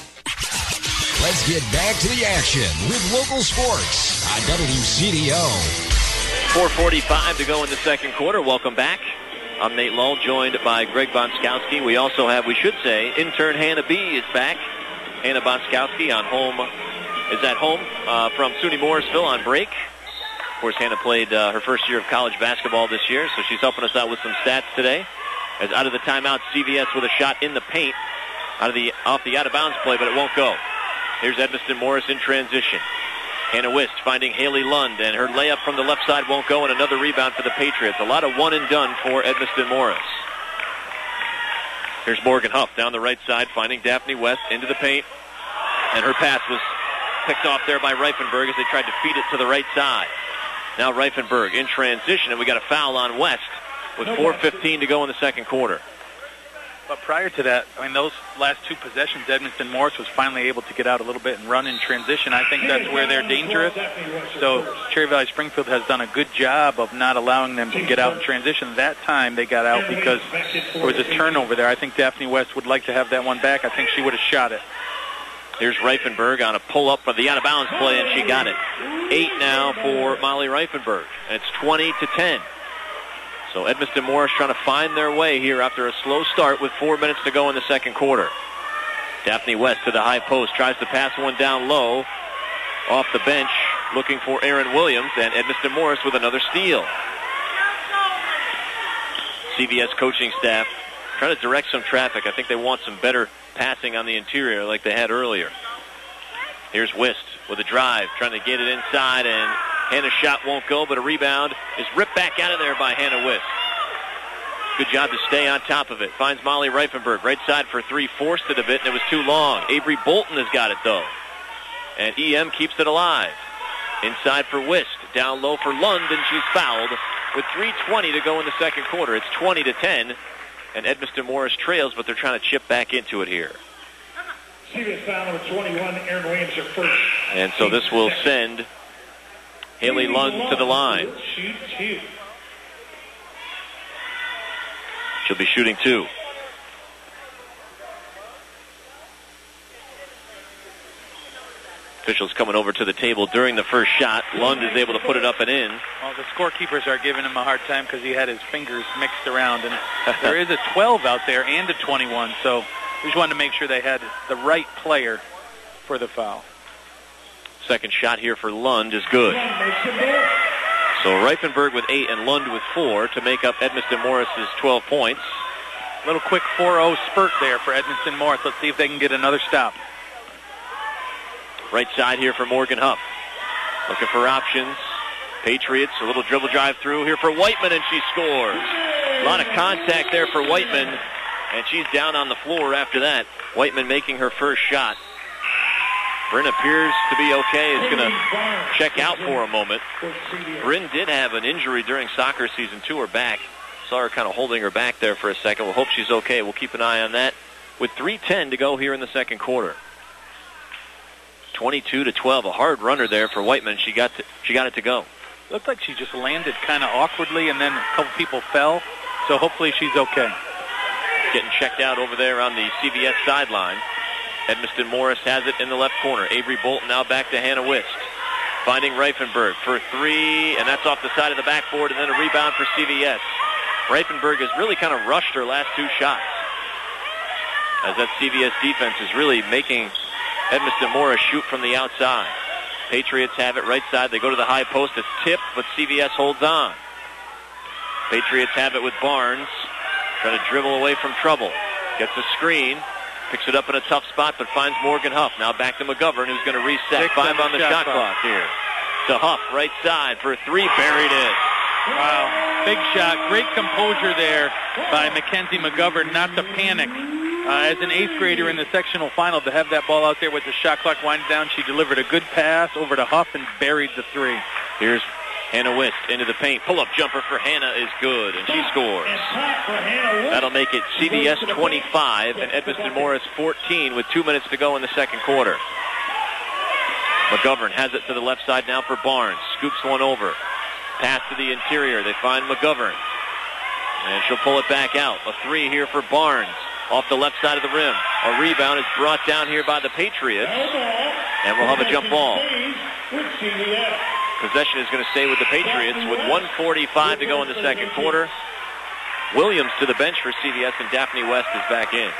Let's get back to the action with local sports on W C D O. four forty-five to go in the second quarter. Welcome back. I'm Nate Lull, joined by Greg Bonskowski. We also have, we should say, intern Hannah B. is back. Hannah Bonskowski on home, is at home uh, from SUNY Morrisville on break. Of course, Hannah played uh, her first year of college basketball this year, so she's helping us out with some stats today. As out of the timeout, C V S with a shot in the paint, out of the off the out-of-bounds play, but it won't go. Here's Edmiston Morris in transition. Hannah Wist finding Haley Lund, and her layup from the left side won't go, and another rebound for the Patriots. A lot of one and done for Edmiston Morris. Here's Morgan Huff down the right side, finding Daphne West into the paint, and her pass was picked off there by Reifenberg as they tried to feed it to the right side. Now Reifenberg in transition, and we got a foul on West with four fifteen to go in the second quarter. But prior to that, I mean, those last two possessions, Edmiston Morris was finally able to get out a little bit and run in transition. I think that's where they're dangerous. So Cherry Valley Springfield has done a good job of not allowing them to get out in transition. That time they got out because there was a turnover there. I think Daphne West would like to have that one back. I think she would have shot it. Here's Reifenberg on a pull-up for the out-of-bounds play, and she got it. Eight now for Molly Reifenberg, and it's twenty to ten. So Edmiston Morris trying to find their way here after a slow start with four minutes to go in the second quarter. Daphne West to the high post, tries to pass one down low. Off the bench, looking for Aaron Williams, and Edmiston Morris with another steal. C V S coaching staff trying to direct some traffic. I think they want some better passing on the interior like they had earlier. Here's Wist with a drive, trying to get it inside, and Hannah's shot won't go, but a rebound is ripped back out of there by Hannah Wist. Good job to stay on top of it. Finds Molly Reifenberg. Right side for three. Forced it a bit, and it was too long. Avery Bolton has got it, though. And E M keeps it alive. Inside for Wist. Down low for Lund, and she's fouled with three twenty to go in the second quarter. It's twenty to ten, and Edmiston Morris trails, but they're trying to chip back into it here. C V S foul number twenty-one, Aaron Williams, her first. And so this will send Haley Lund to the line. She'll be shooting two. Officials coming over to the table during the first shot. Lund is able to put it up and in. Well, the scorekeepers are giving him a hard time because he had his fingers mixed around. And there is a twelve out there and a twenty-one, so we just wanted to make sure they had the right player for the foul. Second shot here for Lund is good. So Reifenberg with eight and Lund with four to make up Edmiston Morris's twelve points. Little quick four oh spurt there for Edmiston Morris. Let's see if they can get another stop. Right side here for Morgan Huff. Looking for options. Patriots, a little dribble drive through here for Whiteman, and she scores. A lot of contact there for Whiteman, and she's down on the floor after that. Whiteman making her first shot. Bryn appears to be okay. Is going to check out for a moment. Bryn did have an injury during soccer season to her back. Saw her kind of holding her back there for a second. We'll hope she's okay. We'll keep an eye on that. With three ten to go here in the second quarter. twenty-two to twelve, a hard runner there for Whiteman. She got to, she got it to go. Looked like she just landed kind of awkwardly, and then a couple people fell. So hopefully she's okay. Getting checked out over there on the C V S sideline. Edmiston Morris has it in the left corner. Avery Bolton now back to Hannah Wist. Finding Reifenberg for three, and that's off the side of the backboard, and then a rebound for C V S. Reifenberg has really kind of rushed her last two shots, as that C V S defense is really making Edmiston Morris shoot from the outside. Patriots have it right side. They go to the high post. It's tipped, but C V S holds on. Patriots have it with Barnes. Trying to dribble away from trouble. Gets a screen. Picks it up in a tough spot, but finds Morgan Huff. Now back to McGovern, who's going to reset. Six Five on on the the shot, shot clock here. To Huff, right side for three. Buried in. Wow. Big shot. Great composure there by Mackenzie McGovern not to panic. Uh, as an eighth grader in the sectional final, to have that ball out there with the shot clock winding down, she delivered a good pass over to Huff and buried the three. Here's Hannah Wist into the paint. Pull-up jumper for Hannah is good, and she scores. That'll make it C V S twenty-five and Edmiston Morris fourteen with two minutes to go in the second quarter. McGovern has it to the left side now for Barnes. Scoops one over. Pass to the interior. They find McGovern. And she'll pull it back out. A three here for Barnes off the left side of the rim. A rebound is brought down here by the Patriots. And we'll have a jump ball. Possession is going to stay with the Patriots with one forty-five to go in the second quarter. Williams to the bench for C V S, and Daphne West is back in.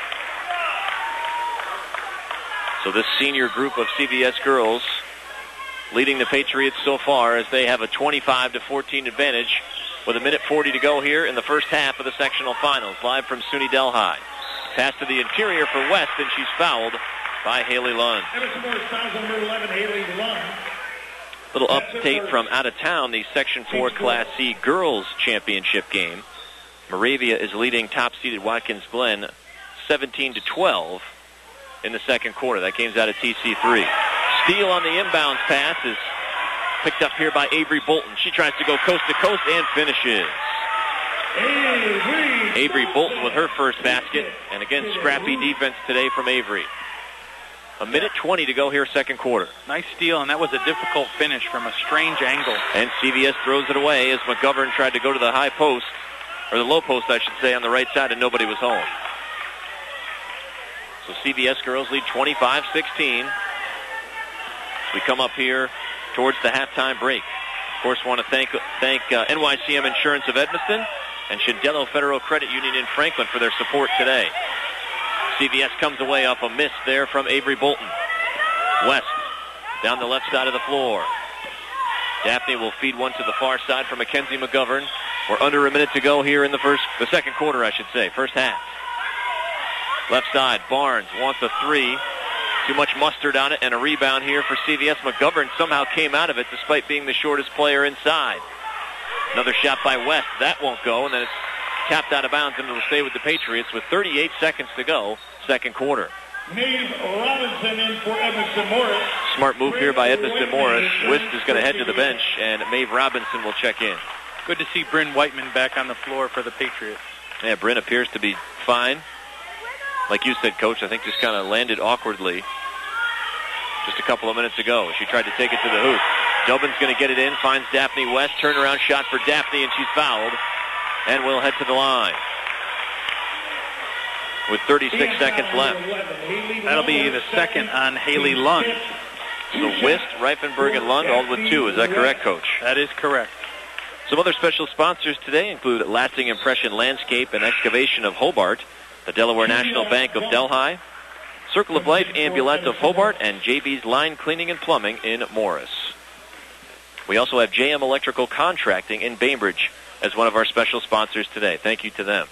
So this senior group of C V S girls leading the Patriots so far as they have a twenty-five to fourteen advantage with a minute forty to go here in the first half of the sectional finals. Live from SUNY Delhi. Pass to the interior for West, and she's fouled by Haley Lund. Little update from out of town, the Section four Class C Girls Championship game. Moravia is leading top-seeded Watkins Glen seventeen to twelve in the second quarter. That game's out of T C three. Steele on the inbounds pass is picked up here by Avery Bolton. She tries to go coast to coast and finishes. Avery, Avery Bolton with her first basket. And again, scrappy defense today from Avery. A minute twenty to go here, second quarter. Nice steal, and that was a difficult finish from a strange angle. And C V S throws it away as McGovern tried to go to the high post, or the low post, I should say, on the right side, and nobody was home. So C V S girls lead twenty-five sixteen. We come up here towards the halftime break. Of course, want to thank thank uh, N Y C M Insurance of Edmiston and Shindelo Federal Credit Union in Franklin for their support today. C V S comes away off a miss there from Avery Bolton. West down the left side of the floor. Daphne will feed one to the far side for Mackenzie McGovern. We're under a minute to go here in the first, the second quarter, I should say, first half. Left side, Barnes wants a three. Too much mustard on it, and a rebound here for C V S. McGovern somehow came out of it despite being the shortest player inside. Another shot by West. That won't go, and then it's tapped out of bounds, and it'll stay with the Patriots with thirty-eight seconds to go, second quarter. Maeve Robinson in for Edmiston Morris. Smart move here by Edmiston Morris. Wist is going to head to the bench, and Maeve Robinson will check in. Good to see Bryn Whiteman back on the floor for the Patriots. Yeah, Bryn appears to be fine. Like you said, Coach, I think just kind of landed awkwardly just a couple of minutes ago. She tried to take it to the hoop. Dubin's going to get it in, finds Daphne West. Turnaround shot for Daphne, and she's fouled. And will head to the line with thirty-six seconds left. That'll be the second on Haley Lund. So Wist, Reifenberg, and Lund all with two. Is that correct, Coach? That is correct. Some other special sponsors today include Lasting Impression Landscape and Excavation of Hobart, the Delaware National Bank of Delhi, Circle of Life Ambulance of Hobart, and J B's Line Cleaning and Plumbing in Morris. We also have J M Electrical Contracting in Bainbridge as one of our special sponsors today. Thank you to them.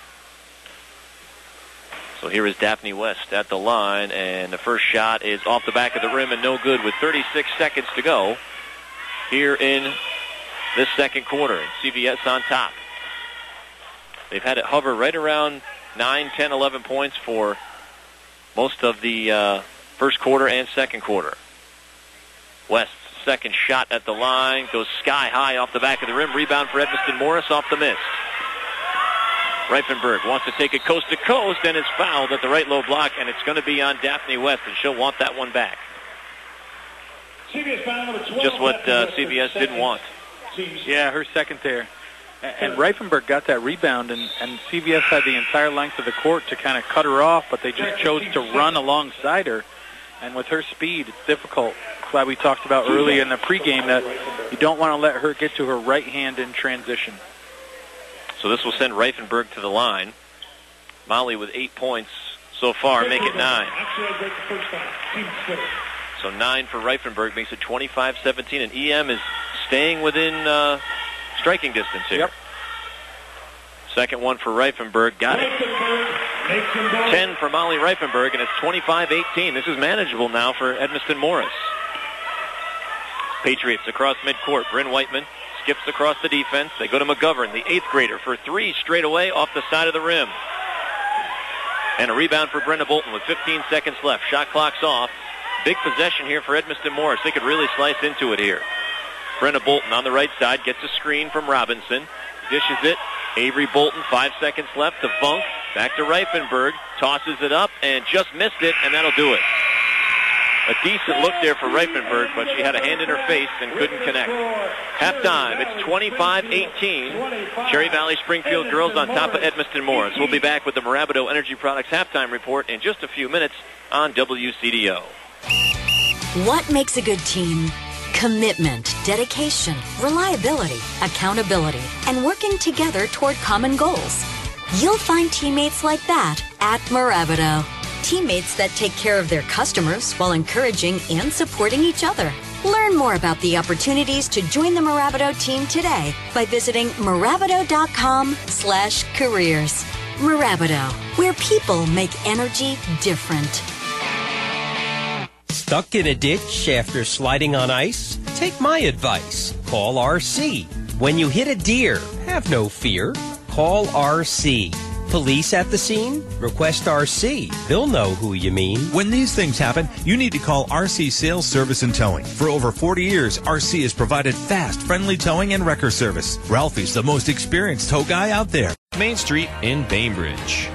So here is Daphne West at the line, and the first shot is off the back of the rim and no good with thirty-six seconds to go here in this second quarter. And C V S on top. They've had it hover right around nine, ten, eleven points for most of the uh, first quarter and second quarter. West's second shot at the line goes sky high off the back of the rim. Rebound for Edmiston Morris off the miss. Reifenberg wants to take it coast to coast and is fouled at the right low block, and it's going to be on Daphne West, and she'll want that one back. Just what uh, C V S didn't want. Yeah, her second there. And Reifenberg got that rebound, and, and C V S had the entire length of the court to kind of cut her off, but they just chose to run alongside her. And with her speed, it's difficult. That's why we talked about early in the pregame that you don't want to let her get to her right hand in transition. So this will send Reifenberg to the line. Molly with eight points so far, make it nine. So nine for Reifenberg makes it twenty-five seventeen, and E M is staying within uh, striking distance here. Yep. Second one for Reifenberg, got it. ten for Molly Reifenberg, and it's twenty-five eighteen. This is manageable now for Edmiston Morris. Patriots across midcourt. Bryn Whiteman skips across the defense. They go to McGovern, the eighth grader, for three straight away off the side of the rim. And a rebound for Brenda Bolton with fifteen seconds left. Shot clock's off. Big possession here for Edmiston Morris. They could really slice into it here. Brenna Bolton on the right side gets a screen from Robinson. Dishes it. Avery Bolton, five seconds left to Funk. Back to Reifenberg. Tosses it up and just missed it, and that'll do it. A decent look there for Reifenberg, but she had a hand in her face and couldn't connect. Halftime, it's twenty-five eighteen. Cherry Valley Springfield girls on top of Edmiston Morris. We'll be back with the Marabato Energy Products halftime report in just a few minutes on W C D O. What makes a good team? Commitment, dedication, reliability, accountability, and working together toward common goals. You'll find teammates like that at Marabato. Teammates that take care of their customers while encouraging and supporting each other. Learn more about the opportunities to join the Marabato team today by visiting marabato.com slash careers. Marabato, where people make energy different. Stuck in a ditch after sliding on ice? Take my advice. Call R C. When you hit a deer, have no fear. Call R C. Police at the scene? Request R C. They'll know who you mean. When these things happen, you need to call R C Sales Service and Towing. For over forty years, R C has provided fast, friendly towing and wrecker service. Ralphie's the most experienced tow guy out there. Main Street in Bainbridge.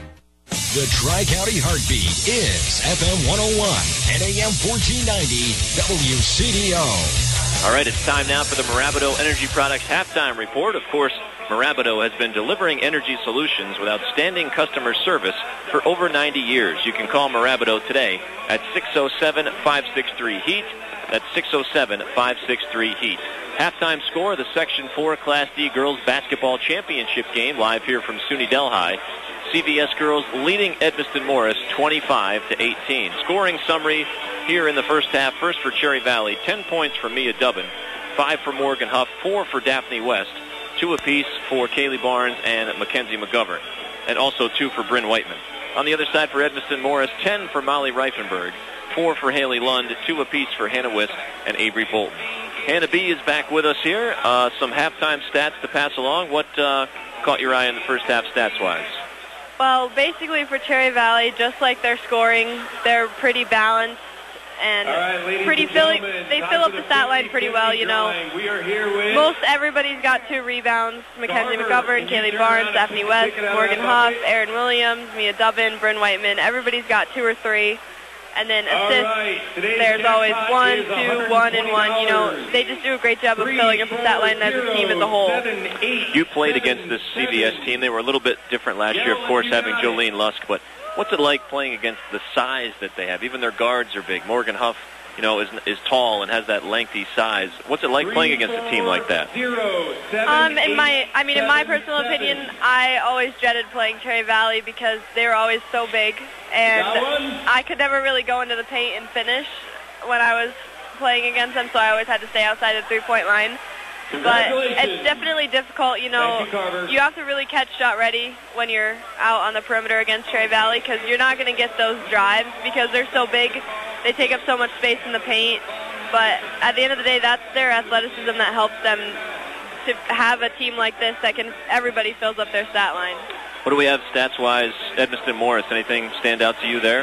The Tri-County Heartbeat is F M one oh one and A M fourteen ninety W C D O. All right, it's time now for the Marabato Energy Products halftime report. Of course, Marabato has been delivering energy solutions with outstanding customer service for over ninety years. You can call Marabato today at six oh seven, five six three, HEAT. That's six oh seven, five six three, HEAT. Halftime score, the Section four Class D Girls Basketball Championship game, live here from SUNY Delhi. C V S girls leading Edmiston Morris twenty-five to eighteen. Scoring summary here in the first half. First for Cherry Valley, ten points for Mia Dubbin, five for Morgan Huff, four for Daphne West, two apiece for Kaylee Barnes and Mackenzie McGovern, and also two for Bryn Whiteman. On the other side for Edmiston Morris, ten for Molly Reifenberg, four for Haley Lund, two apiece for Hannah Wist and Avery Bolton. Hannah B is back with us here. Uh, some halftime stats to pass along. What uh, caught your eye in the first half stats-wise? Well, basically for Cherry Valley, just like their scoring, they're pretty balanced and right, pretty filling. They fill up the stat line pretty well, you know. We are here with most everybody's got two rebounds: Mackenzie McGovern, Kaylee Barnes, Daphne West, Morgan Huff, Erin Williams, Mia Dubbin, Bryn Whiteman. Everybody's got two or three. And then assists, right. There's always one, two, one, and one. You know, they just do a great job of filling up the stat line as a team as a whole. You played against this C V S team. They were a little bit different last year, of course, having Jolene Lusk. But what's it like playing against the size that they have? Even their guards are big. Morgan Huff, you know, is is tall and has that lengthy size. What's it like playing against a team like that? Um, in my, I mean, in my personal opinion, I always dreaded playing Cherry Valley because they were always so big, and I could never really go into the paint and finish when I was playing against them, so I always had to stay outside the three-point line. But it's definitely difficult, you know. You, you have to really catch shot ready when you're out on the perimeter against Cherry Valley because you're not going to get those drives because they're so big. They take up so much space in the paint. But at the end of the day, that's their athleticism that helps them to have a team like this that can, everybody fills up their stat line. What do we have stats-wise? Edmiston Morris, anything stand out to you there?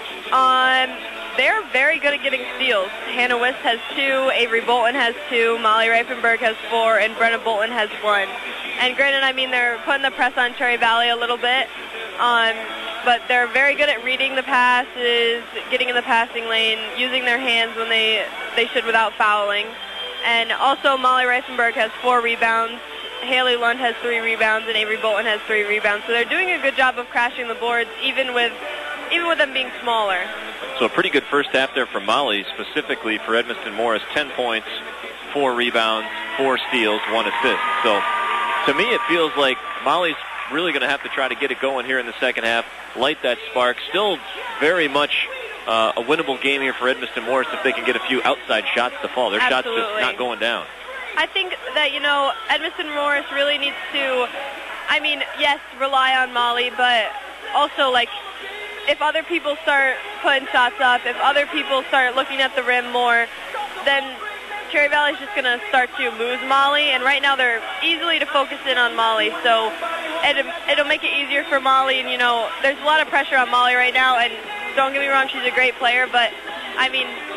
Um, they're very good at getting steals. Hannah Wist has two, Avery Bolton has two, Molly Reifenberg has four, and Brenna Bolton has one. And granted, I mean, they're putting the press on Cherry Valley a little bit, um, but they're very good at reading the passes, getting in the passing lane, using their hands when they, they should without fouling. And also, Molly Reifenberg has four rebounds. Haley Lund has three rebounds, and Avery Bolton has three rebounds. So they're doing a good job of crashing the boards, even with even with them being smaller. So a pretty good first half there for Molly, specifically for Edmiston Morris. Ten points, four rebounds, four steals, one assist. So to me, it feels like Molly's really going to have to try to get it going here in the second half, light that spark. Still very much uh, a winnable game here for Edmiston Morris if they can get a few outside shots to fall. Their Absolutely. shots just not going down. I think that, you know, Edmiston Morris really needs to, I mean, yes, rely on Molly, but also, like, if other people start putting shots up, if other people start looking at the rim more, then Cherry Valley's just going to start to lose Molly, and right now they're easily to focus in on Molly, so it, it'll make it easier for Molly, and, you know, there's a lot of pressure on Molly right now, and don't get me wrong, she's a great player, but, I mean,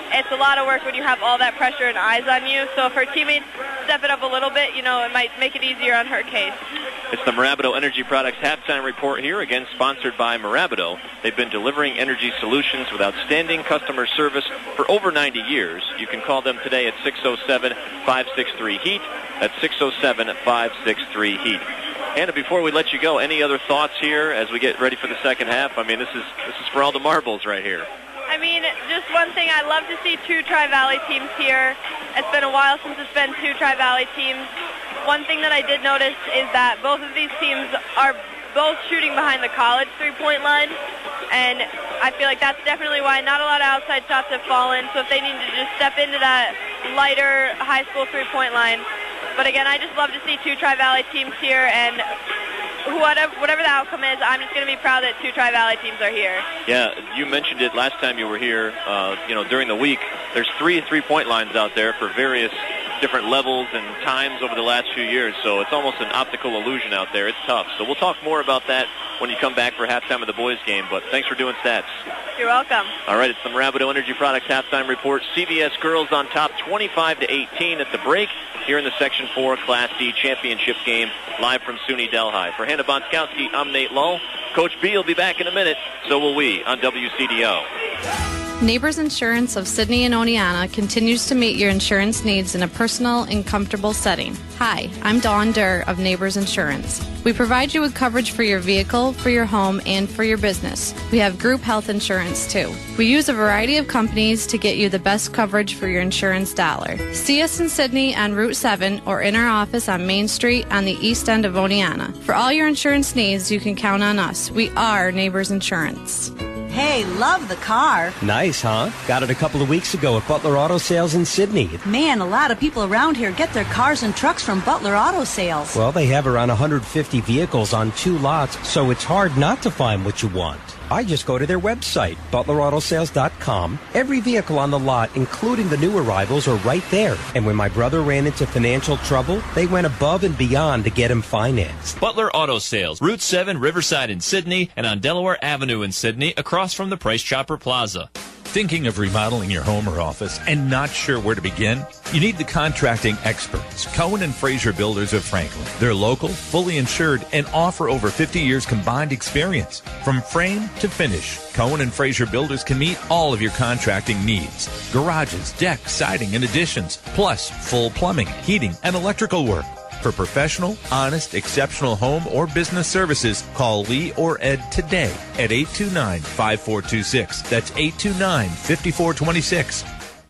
it's a lot of work when you have all that pressure and eyes on you. So if her teammates step it up a little bit, you know, it might make it easier on her case. It's the Marabido Energy Products halftime report here, again sponsored by Marabido. They've been delivering energy solutions with outstanding customer service for over ninety years. You can call them today at six oh seven, five six three, HEAT. That's six oh seven, five six three, HEAT. Hannah, before we let you go, any other thoughts here as we get ready for the second half? I mean, this is this is for all the marbles right here. I mean, just one thing, I love to see two Tri-Valley teams here. It's been a while since it's been two Tri-Valley teams. One thing that I did notice is that both of these teams are both shooting behind the college three-point line, and I feel like that's definitely why not a lot of outside shots have fallen, so if they need to just step into that lighter high school three-point line. But again, I just love to see two Tri-Valley teams here, and whatever, whatever the outcome is, I'm just going to be proud that two Tri-Valley teams are here. Yeah, you mentioned it last time you were here, uh, you know, during the week. There's three three-point lines out there for various different levels and times over the last few years, so it's almost an optical illusion out there. It's tough. So we'll talk more about that when you come back for halftime of the boys' game, but thanks for doing stats. You're welcome. All right, it's the Marabido Energy Products halftime report. C V S girls on top twenty-five to eighteen at the break here in the Section four Class D championship game, live from SUNY Delhi. For Hannah Bonskowski, I'm Nate Lull. Coach B will be back in a minute, so will we on W C D O. Neighbors Insurance of Sydney and Oneonta continues to meet your insurance needs in a personal and comfortable setting. Hi, I'm Dawn Durr of Neighbors Insurance. We provide you with coverage for your vehicle, for your home, and for your business. We have group health insurance too. We use a variety of companies to get you the best coverage for your insurance dollar. See us in Sydney on Route seven or in our office on Main Street on the east end of Oneonta. For all your insurance needs, you can count on us. We are Neighbors Insurance. Hey, love the car. Nice, huh? Got it a couple of weeks ago at Butler Auto Sales in Sydney. Man, a lot of people around here get their cars and trucks from Butler Auto Sales. Well, they have around one hundred fifty vehicles on two lots, so it's hard not to find what you want. I just go to their website, butler auto sales dot com. Every vehicle on the lot, including the new arrivals, are right there. And when my brother ran into financial trouble, they went above and beyond to get him financed. Butler Auto Sales, Route seven, Riverside in Sydney, and on Delaware Avenue in Sydney, across from the Price Chopper Plaza. Thinking of remodeling your home or office and not sure where to begin? You need the contracting experts, Cohen and Fraser Builders of Franklin. They're local, fully insured, and offer over fifty years combined experience. From frame to finish, Cohen and Fraser Builders can meet all of your contracting needs. Garages, decks, siding, and additions, plus full plumbing, heating, and electrical work. For professional, honest, exceptional home or business services, call Lee or Ed today at eight two nine, five four two six. That's eight two nine, five four two six.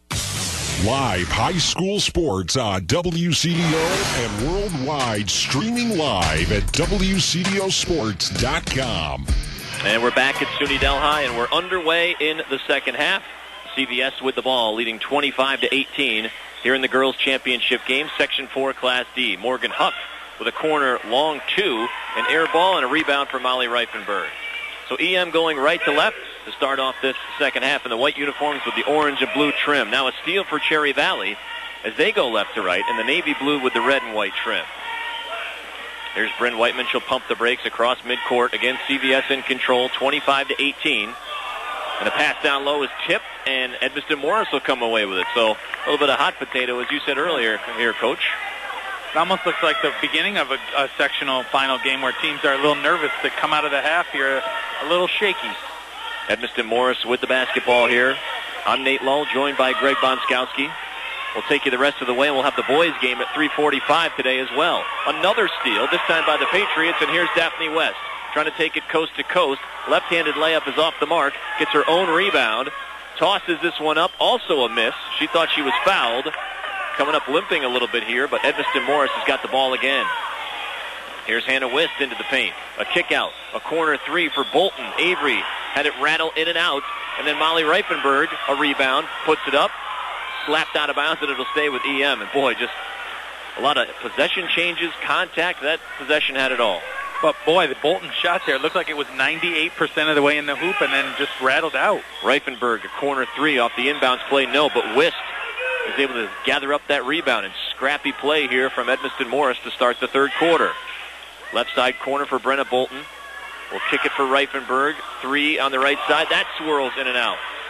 Live high school sports on W C D O and worldwide, streaming live at W C D O sports dot com. And we're back at SUNY Delhi, and we're underway in the second half. C V S with the ball, leading twenty-five to eighteen. Here in the girls' championship game, Section four Class D. Morgan Huck with a corner long two, an air ball, and a rebound for Molly Reifenberg. So E M going right to left to start off this second half in the white uniforms with the orange and blue trim. Now a steal for Cherry Valley as they go left to right, and the navy blue with the red and white trim. Here's Bryn Whiteman. She'll pump the brakes across midcourt. Again, C V S in control, twenty-five to eighteen. And the pass down low is tipped, and Edmiston Morris will come away with it. So a little bit of hot potato, as you said earlier here, Coach. It almost looks like the beginning of a, a sectional final game where teams are a little nervous to come out of the half here, a little shaky. Edmiston Morris with the basketball here. I'm Nate Lull, joined by Greg Bonskowski. We'll take you the rest of the way, and we'll have the boys' game at three forty-five today as well. Another steal, this time by the Patriots, and here's Daphne West. Trying to take it coast to coast. Left-handed layup is off the mark. Gets her own rebound. Tosses this one up. Also a miss. She thought she was fouled. Coming up limping a little bit here, but Edmiston Morris has got the ball again. Here's Hannah Wist into the paint. A kick out. A corner three for Bolton. Avery had it rattle in and out. And then Molly Reifenberg, a rebound, puts it up. Slapped out of bounds, and it'll stay with E M. And boy, just a lot of possession changes, contact. That possession had it all. But, boy, the Bolton shot there looked like it was ninety-eight percent of the way in the hoop and then just rattled out. Reifenberg, a corner three off the inbounds play. No, but Wist is able to gather up that rebound. And scrappy play here from Edmiston Morris to start the third quarter. Left side corner for Brenna Bolton. Will kick it for Reifenberg. Three on the right side. That swirls in and out.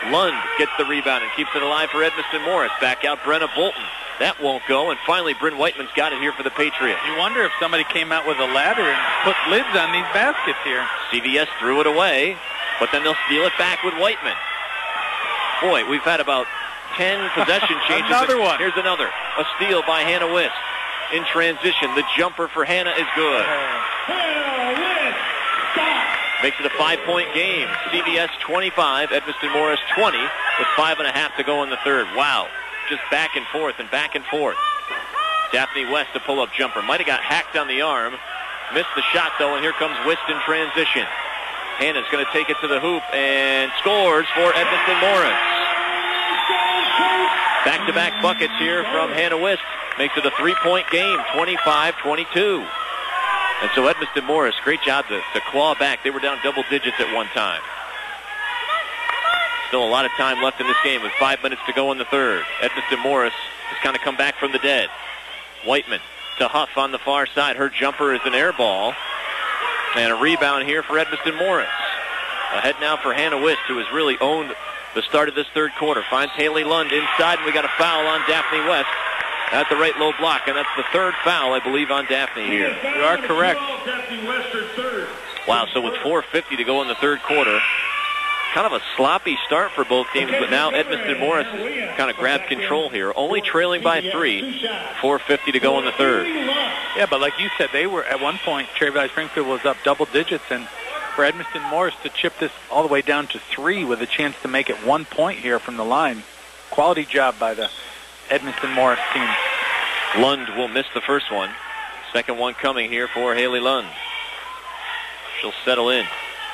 Lund gets the rebound and keeps it alive for Edmiston Morris. Back out Brenna Bolton. That won't go, and finally Bryn Whiteman's got it here for the Patriots. You wonder if somebody came out with a ladder and put lids on these baskets here. C V S threw it away, but then they'll steal it back with Whiteman. Boy, we've had about ten possession changes. Another one. Here's another. A steal by Hannah Wist. In transition, the jumper for Hannah is good. Makes it a five-point game. C V S twenty-five, Edmiston Morris twenty, with five and a half to go in the third. Wow. Just back and forth and back and forth. Daphne West, a pull-up jumper. Might have got hacked on the arm. Missed the shot, though, and here comes Wist in transition. Hannah's going to take it to the hoop and scores for Edmiston Morris. Back-to-back buckets here from Hannah Wist. Makes it a three-point game, twenty-five twenty-two. And so Edmiston Morris, great job to, to claw back. They were down double digits at one time. Still a lot of time left in this game with five minutes to go in the third. Edmiston Morris has kind of come back from the dead. Whiteman to Huff on the far side. Her jumper is an air ball. And a rebound here for Edmiston Morris. Ahead now for Hannah Wist, who has really owned the start of this third quarter. Finds Haley Lund inside, and we got a foul on Daphne West at the right low block. And that's the third foul, I believe, on Daphne here. You are correct. Wow, so with four fifty to go in the third quarter, kind of a sloppy start for both teams, but now Edmiston Morris kind of grabbed control here. Only trailing by three. four fifty to go in the third. Yeah, but like you said, they were at one point, Cherry Valley Springfield was up double digits, and for Edmiston Morris to chip this all the way down to three with a chance to make it one point here from the line. Quality job by the Edmiston Morris team. Lund will miss the first one. Second one coming here for Haley Lund. She'll settle in.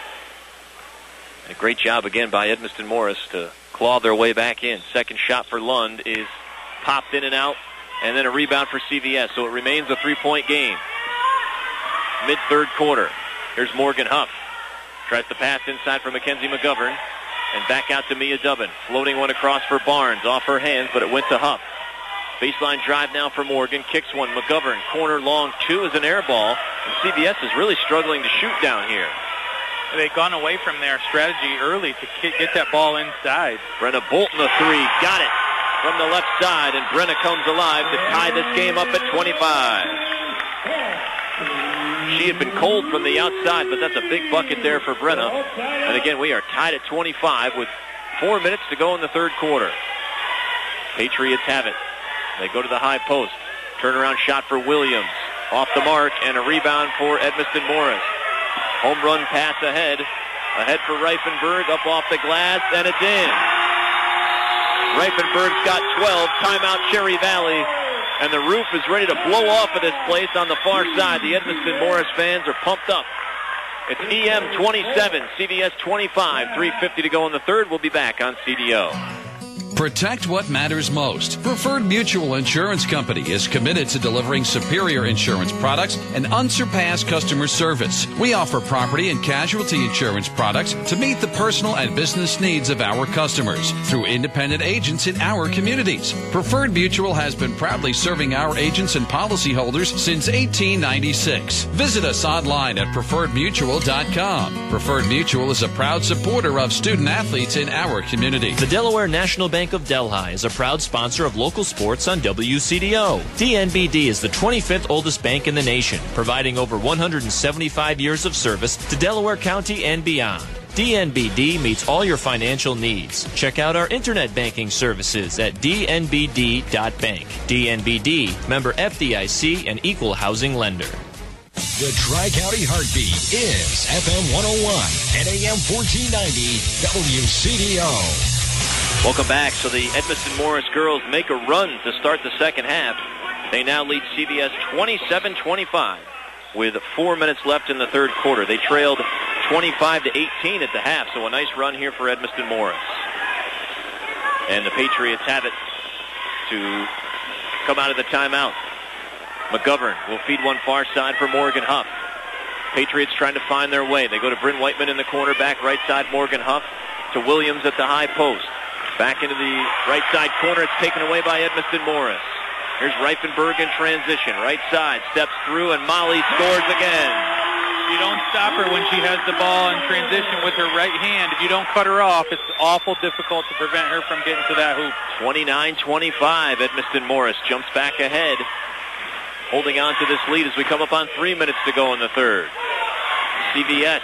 A great job again by Edmiston Morris to claw their way back in. Second shot for Lund is popped in and out, and then a rebound for C V S. So it remains a three-point game. Mid-third quarter. Here's Morgan Huff. Tries to pass inside for Mackenzie McGovern, and back out to Mia Dubbin. Floating one across for Barnes. Off her hands, but it went to Huff. Baseline drive now for Morgan. Kicks one. McGovern, corner long two is an air ball. And C V S is really struggling to shoot down here. They've gone away from their strategy early to get that ball inside. Brenna Bolton, a three. Got it from the left side, and Brenna comes alive to tie this game up at twenty-five. She had been cold from the outside, but that's a big bucket there for Brenna. And again, we are tied at twenty-five with four minutes to go in the third quarter. Patriots have it. They go to the high post. Turnaround shot for Williams. Off the mark, and a rebound for Edmiston Morris. Home run pass ahead. Ahead for Reifenberg, up off the glass, and it's in. Reifenberg's got twelve. Timeout Cherry Valley. And the roof is ready to blow off of this place on the far side. The Edmiston Morris fans are pumped up. It's E M twenty-seven, C V S twenty-five. three fifty to go in the third. We'll be back on C D O. Protect what matters most. Preferred Mutual Insurance Company is committed to delivering superior insurance products and unsurpassed customer service. We offer property and casualty insurance products to meet the personal and business needs of our customers through independent agents in our communities. Preferred Mutual has been proudly serving our agents and policyholders since eighteen ninety-six. Visit us online at preferred mutual dot com. Preferred Mutual is a proud supporter of student athletes in our community. The Delaware National Bank of Delhi is a proud sponsor of local sports on W C D O. D N B D is the twenty-fifth oldest bank in the nation, providing over one hundred seventy-five years of service to Delaware County and beyond. D N B D meets all your financial needs. Check out our internet banking services at d n b d dot bank. D N B D, member F D I C and equal housing lender. The Tri-County Heartbeat is F M one oh one and A M fourteen ninety W C D O. Welcome back. So the Edmiston Morris girls make a run to start the second half. They now lead C V S twenty-seven twenty-five with four minutes left in the third quarter. They trailed twenty-five to eighteen at the half, so a nice run here for Edmiston Morris. And the Patriots have it to come out of the timeout. McGovern will feed one far side for Morgan Huff. Patriots trying to find their way. They go to Bryn Whiteman in the corner, back right side Morgan Huff to Williams at the high post. Back into the right side corner. It's taken away by Edmiston Morris. Here's Reifenberg in transition. Right side, steps through, and Molly scores again. You don't stop her when she has the ball in transition with her right hand. If you don't cut her off, it's awful difficult to prevent her from getting to that hoop. twenty-nine twenty-five, Edmiston Morris jumps back ahead, holding on to this lead as we come up on three minutes to go in the third. C V S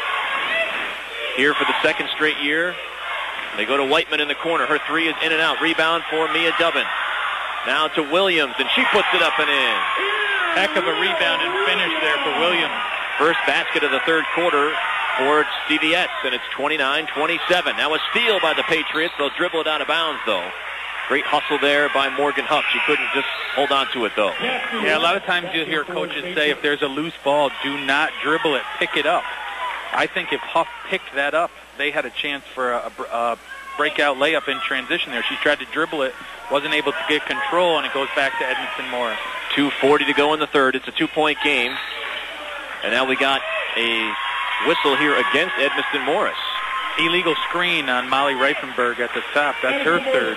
here for the second straight year. They go to Whiteman in the corner. Her three is in and out. Rebound for Mia Dubbin. Now to Williams, and she puts it up and in. Heck of a rebound and finish there for Williams. First basket of the third quarter for C V S, and it's twenty-nine twenty-seven. Now a steal by the Patriots. They'll dribble it out of bounds, though. Great hustle there by Morgan Huff. She couldn't just hold on to it, though. Yeah, a lot of times you'll hear coaches say if there's a loose ball, do not dribble it, pick it up. I think if Huff picked that up, they had a chance for a, a, a breakout layup in transition there. She tried to dribble it, wasn't able to get control, and it goes back to Edmiston Morris. two forty to go in the third. It's a two-point game. And now we got a whistle here against Edmiston Morris. Illegal screen on Molly Reifenberg at the top. That's her third.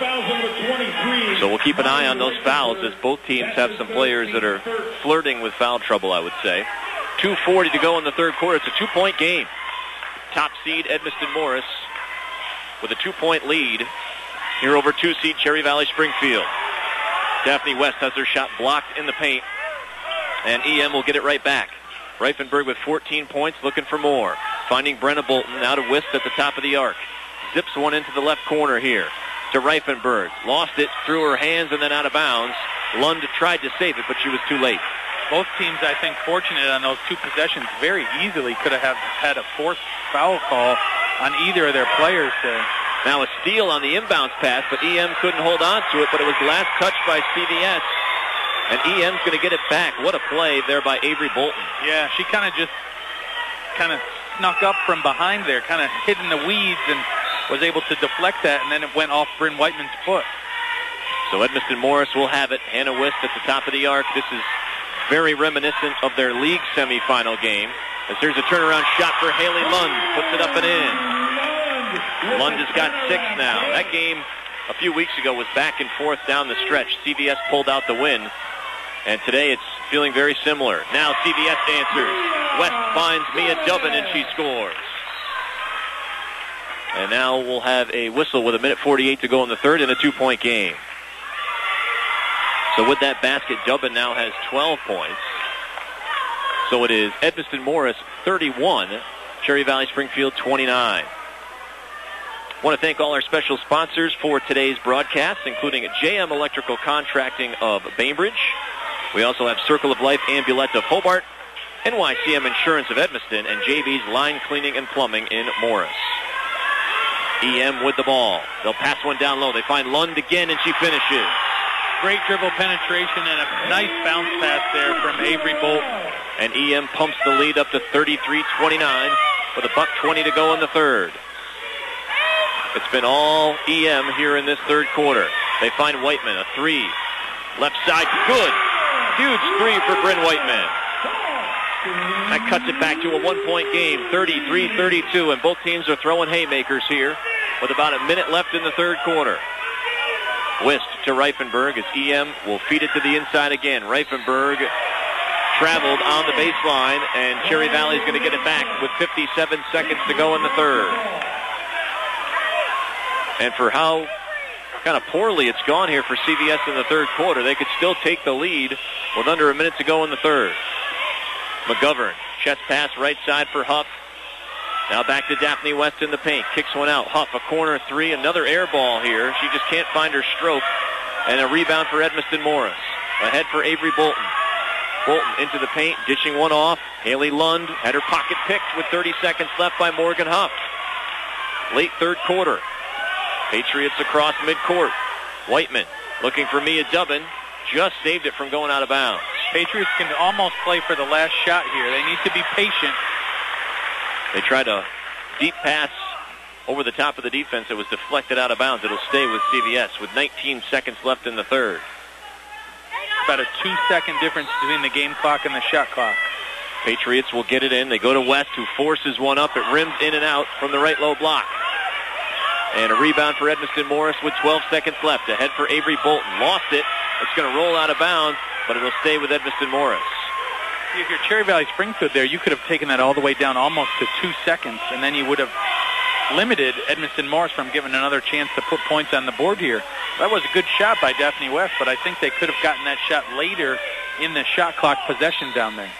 So we'll keep an eye on those fouls as both teams have some players that are flirting with foul trouble, I would say. two forty to go in the third quarter. It's a two-point game. Top seed Edmiston Morris with a two-point lead here over two seed Cherry Valley Springfield. Daphne West has her shot blocked in the paint, and E M will get it right back. Reifenberg with fourteen points, looking for more. Finding Brenna Bolton out of Wist at the top of the arc. Zips one into the left corner here to Reifenberg. Lost it through her hands and then out of bounds. Lund tried to save it, but she was too late. Both teams, I think, fortunate on those two possessions. Very easily could have had a forced foul call on either of their players there. Now a steal on the inbounds pass, but E M couldn't hold on to it, but it was last touch by C V S. And E M's going to get it back. What a play there by Avery Bolton. Yeah, she kind of just kind of snuck up from behind there, kind of hid in the weeds and was able to deflect that, and then it went off Bryn Whiteman's foot. So Edmiston Morris will have it. Hannah Wist at the top of the arc. This is very reminiscent of their league semifinal game. As there's a turnaround shot for Haley Lund. Puts it up and in. Lund has got six now. That game a few weeks ago was back and forth down the stretch. C V S pulled out the win. And today it's feeling very similar. Now C V S answers. West finds Mia Dubbin and she scores. And now we'll have a whistle with a minute forty-eight to go in the third in a two-point game. So with that basket, Dubbin now has twelve points. So it is Edmiston Morris thirty-one, Cherry Valley Springfield twenty-nine. I want to thank all our special sponsors for today's broadcast, including J M Electrical Contracting of Bainbridge. We also have Circle of Life Ambulette of Hobart, N Y C M Insurance of Edmiston, and J V's Line Cleaning and Plumbing in Morris. E M with the ball. They'll pass one down low. They find Lund again, and she finishes. Great dribble penetration and a nice bounce pass there from Avery Bolton. And E M pumps the lead up to thirty-three twenty-nine with a buck twenty to go in the third. It's been all E M here in this third quarter. They find Whiteman, a three. Left side, good. Huge three for Bryn Whiteman. That cuts it back to a one-point game, thirty-three thirty-two, and both teams are throwing haymakers here with about a minute left in the third quarter. Wist to Reifenberg as E M will feed it to the inside again. Reifenberg traveled on the baseline, and Cherry Valley is going to get it back with fifty-seven seconds to go in the third. And for how kind of poorly it's gone here for C V S in the third quarter, they could still take the lead with under a minute to go in the third. McGovern, chest pass right side for Huff. Now back to Daphne West in the paint. Kicks one out. Huff, a corner three. Another air ball here. She just can't find her stroke. And a rebound for Edmiston Morris. Ahead for Avery Bolton. Bolton into the paint, dishing one off. Haley Lund had her pocket picked with thirty seconds left by Morgan Huff. Late third quarter. Patriots across midcourt. Whiteman looking for Mia Dubbin. Just saved it from going out of bounds. Patriots can almost play for the last shot here. They need to be patient. They tried a deep pass over the top of the defense. It was deflected out of bounds. It'll stay with C V S with nineteen seconds left in the third. About a two-second difference between the game clock and the shot clock. Patriots will get it in. They go to West, who forces one up. It rims in and out from the right low block. And a rebound for Edmiston Morris with twelve seconds left. Ahead for Avery Bolton. Lost it. It's going to roll out of bounds, but it'll stay with Edmiston Morris. If you're Cherry Valley Springfield there, you could have taken that all the way down almost to two seconds, and then you would have limited Edmiston Morris from giving another chance to put points on the board here. That was a good shot by Daphne West, but I think they could have gotten that shot later in the shot clock possession down there.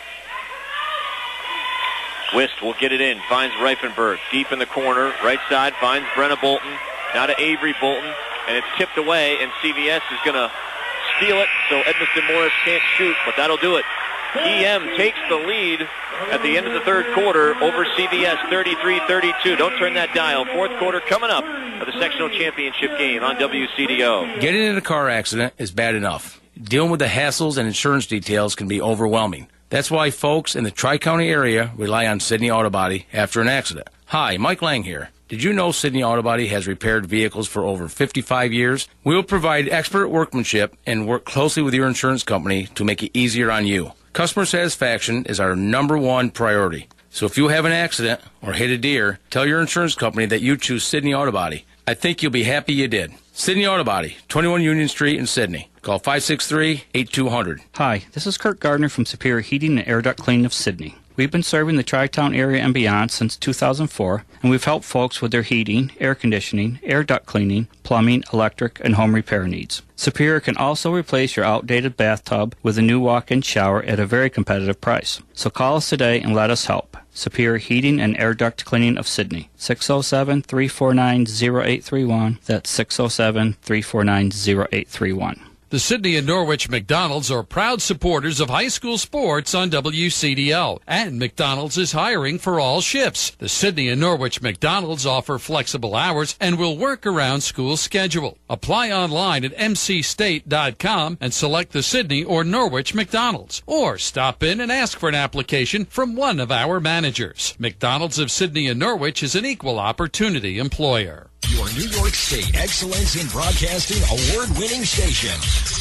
West will get it in, finds Reifenberg deep in the corner, right side, finds Brenna Bolton, now to Avery Bolton, and it's tipped away, and C V S is going to steal it, so Edmiston Morris can't shoot, but that'll do it. E M takes the lead at the end of the third quarter over C V S, thirty-three thirty-two. Don't turn that dial. Fourth quarter coming up for the sectional championship game on W C D O. Getting in a car accident is bad enough. Dealing with the hassles and insurance details can be overwhelming. That's why folks in the Tri-County area rely on Sydney Auto Body after an accident. Hi, Mike Lang here. Did you know Sydney Auto Body has repaired vehicles for over fifty-five years? We will provide expert workmanship and work closely with your insurance company to make it easier on you. Customer satisfaction is our number one priority. So if you have an accident or hit a deer, tell your insurance company that you choose Sydney Auto Body. I think you'll be happy you did. Sydney Auto Body, twenty-one Union Street in Sydney. Call five six three, eight two zero zero. Hi, this is Kurt Gardner from Superior Heating and Air Duct Cleaning of Sydney. We've been serving the Tri-Town area and beyond since two thousand four, and we've helped folks with their heating, air conditioning, air duct cleaning, plumbing, electric, and home repair needs. Superior can also replace your outdated bathtub with a new walk-in shower at a very competitive price. So call us today and let us help. Superior Heating and Air Duct Cleaning of Sydney, six oh seven, three four nine, oh eight three one. That's six oh seven, three four nine, oh eight three one. The Sydney and Norwich McDonald's are proud supporters of high school sports on W C D O. And McDonald's is hiring for all shifts. The Sydney and Norwich McDonald's offer flexible hours and will work around school schedule. Apply online at m c state dot com and select the Sydney or Norwich McDonald's. Or stop in and ask for an application from one of our managers. McDonald's of Sydney and Norwich is an equal opportunity employer. Your New York State Excellence in Broadcasting award-winning station,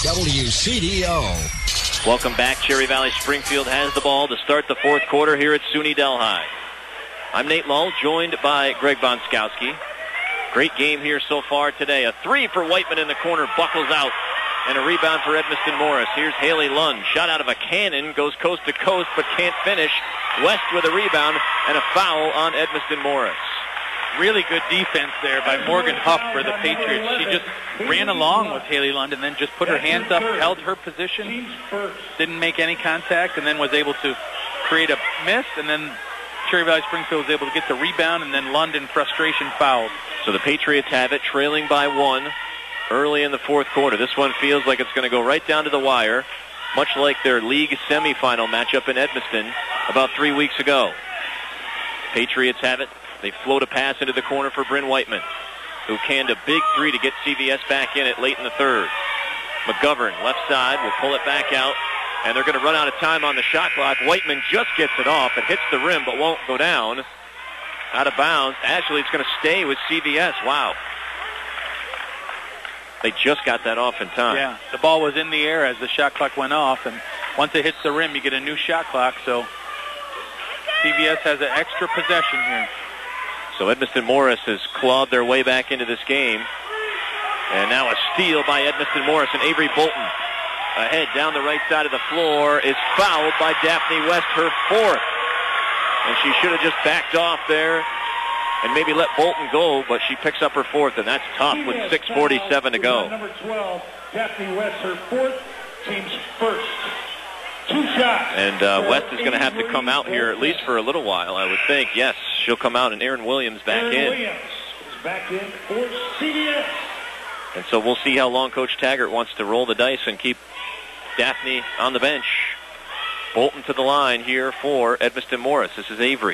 W C D O. Welcome back. Cherry Valley Springfield has the ball to start the fourth quarter here at SUNY Delhi. I'm Nate Lull, joined by Greg Bonskowski. Great game here so far today. A three for Whiteman in the corner, buckles out, and a rebound for Edmiston Morris. Here's Haley Lund. Shot out of a cannon, goes coast to coast, but can't finish. West with a rebound and a foul on Edmiston Morris. Really good defense there by Morgan Huff for the Patriots. She just ran along with Haley Lund and then just put her hands up, held her position, didn't make any contact, and then was able to create a miss, and then Cherry Valley Springfield was able to get the rebound, and then Lund in frustration fouled. So the Patriots have it, trailing by one early in the fourth quarter. This one feels like it's going to go right down to the wire, much like their league semifinal matchup in Edmiston about three weeks ago. Patriots have it. They float a pass into the corner for Bryn Whiteman, who canned a big three to get C V S back in it late in the third. McGovern, left side, will pull it back out, and they're going to run out of time on the shot clock. Whiteman just gets it off. It hits the rim, but won't go down. Out of bounds. Actually, it's going to stay with C V S. Wow. They just got that off in time. Yeah, the ball was in the air as the shot clock went off, and once it hits the rim, you get a new shot clock, so C V S has an extra possession here. So Edmiston Morris has clawed their way back into this game. And now a steal by Edmiston Morris, and Avery Bolton ahead down the right side of the floor is fouled by Daphne West, her fourth. And she should have just backed off there and maybe let Bolton go, but she picks up her fourth, and that's tough with six forty-seven to go. Number twelve, Daphne West, her fourth, team's first. Two shots. And uh, West is going to have to come out here at least for a little while, I would think. Yes, she'll come out, and Erin Williams back Erin in. Williams is back in for C V S. And so we'll see how long Coach Taggart wants to roll the dice and keep Daphne on the bench. Bolton to the line here for Edmiston Morris. This is Avery.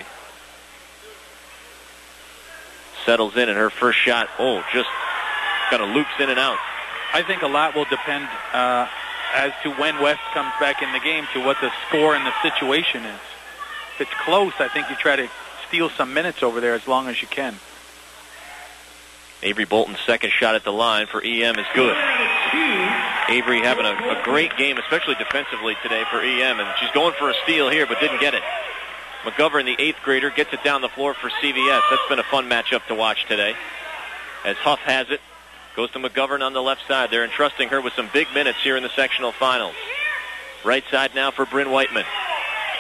Settles in, and her first shot, oh, just kind of loops in and out. I think a lot will depend uh, as to when West comes back in the game to what the score and the situation is. If it's close, I think you try to steal some minutes over there as long as you can. Avery Bolton's second shot at the line for E M is good. Avery having a, a great game, especially defensively today for E M, and she's going for a steal here but didn't get it. McGovern, the eighth grader, gets it down the floor for C V S. That's been a fun matchup to watch today. As Huff has it, goes to McGovern on the left side. They're entrusting her with some big minutes here in the sectional finals. Right side now for Bryn Whiteman.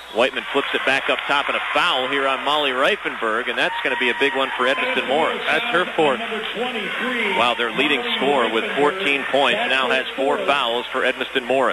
Whiteman flips it back up top, and a foul here on Molly Reifenberg, and that's going to be a big one for Edmiston Morris. That's her fourth. Wow, their leading scorer with fourteen points now has four fouls for Edmiston Morris.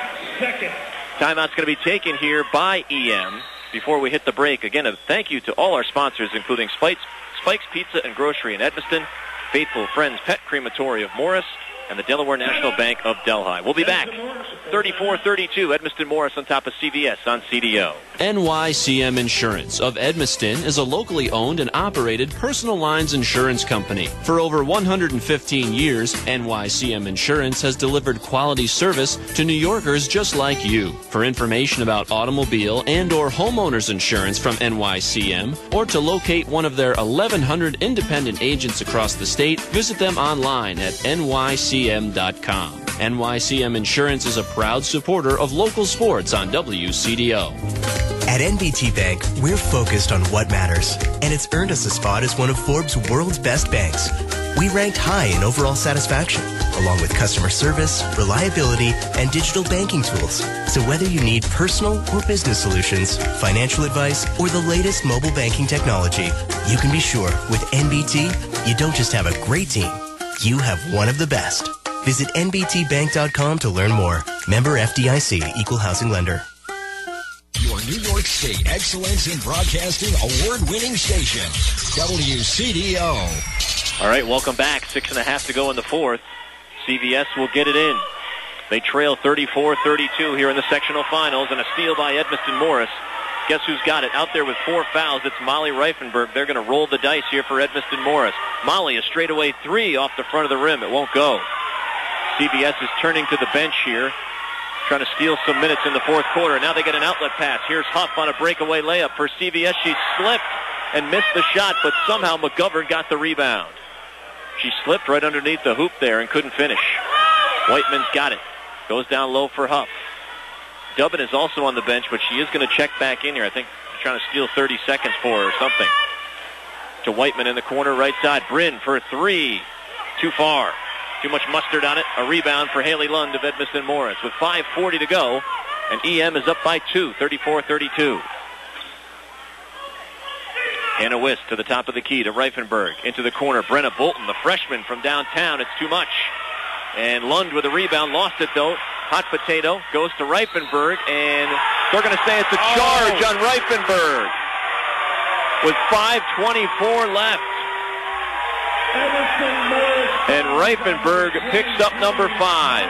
Timeout's going to be taken here by E M. Before we hit the break, again, a thank you to all our sponsors, including Spikes, Spikes Pizza and Grocery in Edmiston, Faithful Friends Pet Crematory of Morris, and the Delaware National Bank of Delhi. We'll be back. thirty-four thirty-two, Edmiston Morris on top of C V S on C D O. N Y C M Insurance of Edmiston is a locally owned and operated personal lines insurance company. For over one hundred fifteen years, N Y C M Insurance has delivered quality service to New Yorkers just like you. For information about automobile and or homeowners insurance from N Y C M, or to locate one of their eleven hundred independent agents across the state, visit them online at N Y C M dot com. N Y C M Insurance is a proud supporter of local sports on W C D O. At N B T Bank, we're focused on what matters, and it's earned us a spot as one of Forbes' world's best banks. We ranked high in overall satisfaction, along with customer service, reliability, and digital banking tools. So whether you need personal or business solutions, financial advice, or the latest mobile banking technology, you can be sure with N B T, you don't just have a great team, you have one of the best. Visit N B T bank dot com to learn more. Member F D I C, Equal Housing Lender. Your New York State Excellence in Broadcasting award-winning station, W C D O. All right, welcome back. Six and a half to go in the fourth. C V S will get it in. They trail thirty-four thirty-two here in the sectional finals, and a steal by Edmiston Morris. Guess who's got it? Out there with four fouls, it's Molly Reifenberg. They're going to roll the dice here for Edmiston Morris. Molly, a straightaway three off the front of the rim. It won't go. C V S is turning to the bench here, trying to steal some minutes in the fourth quarter. Now they get an outlet pass. Here's Huff on a breakaway layup for C V S. She slipped and missed the shot, but somehow McGovern got the rebound. She slipped right underneath the hoop there and couldn't finish. Whiteman's got it. Goes down low for Huff. Dubbin is also on the bench, but she is going to check back in here. I think she's trying to steal thirty seconds for her or something. To Whiteman in the corner, right side. Bryn for three. Too far. Too much mustard on it. A rebound for Haley Lund of Edmiston Morris with five forty to go. And E M is up by two, thirty-four thirty-two. Hannah Wist to the top of the key to Reifenberg. Into the corner, Brenna Bolton, the freshman from downtown. It's too much. And Lund with a rebound. Lost it, though. Hot potato goes to Reifenberg. And they're going to say it's a charge oh. on Reifenberg. With five twenty-four left. And Reifenberg picks up number five.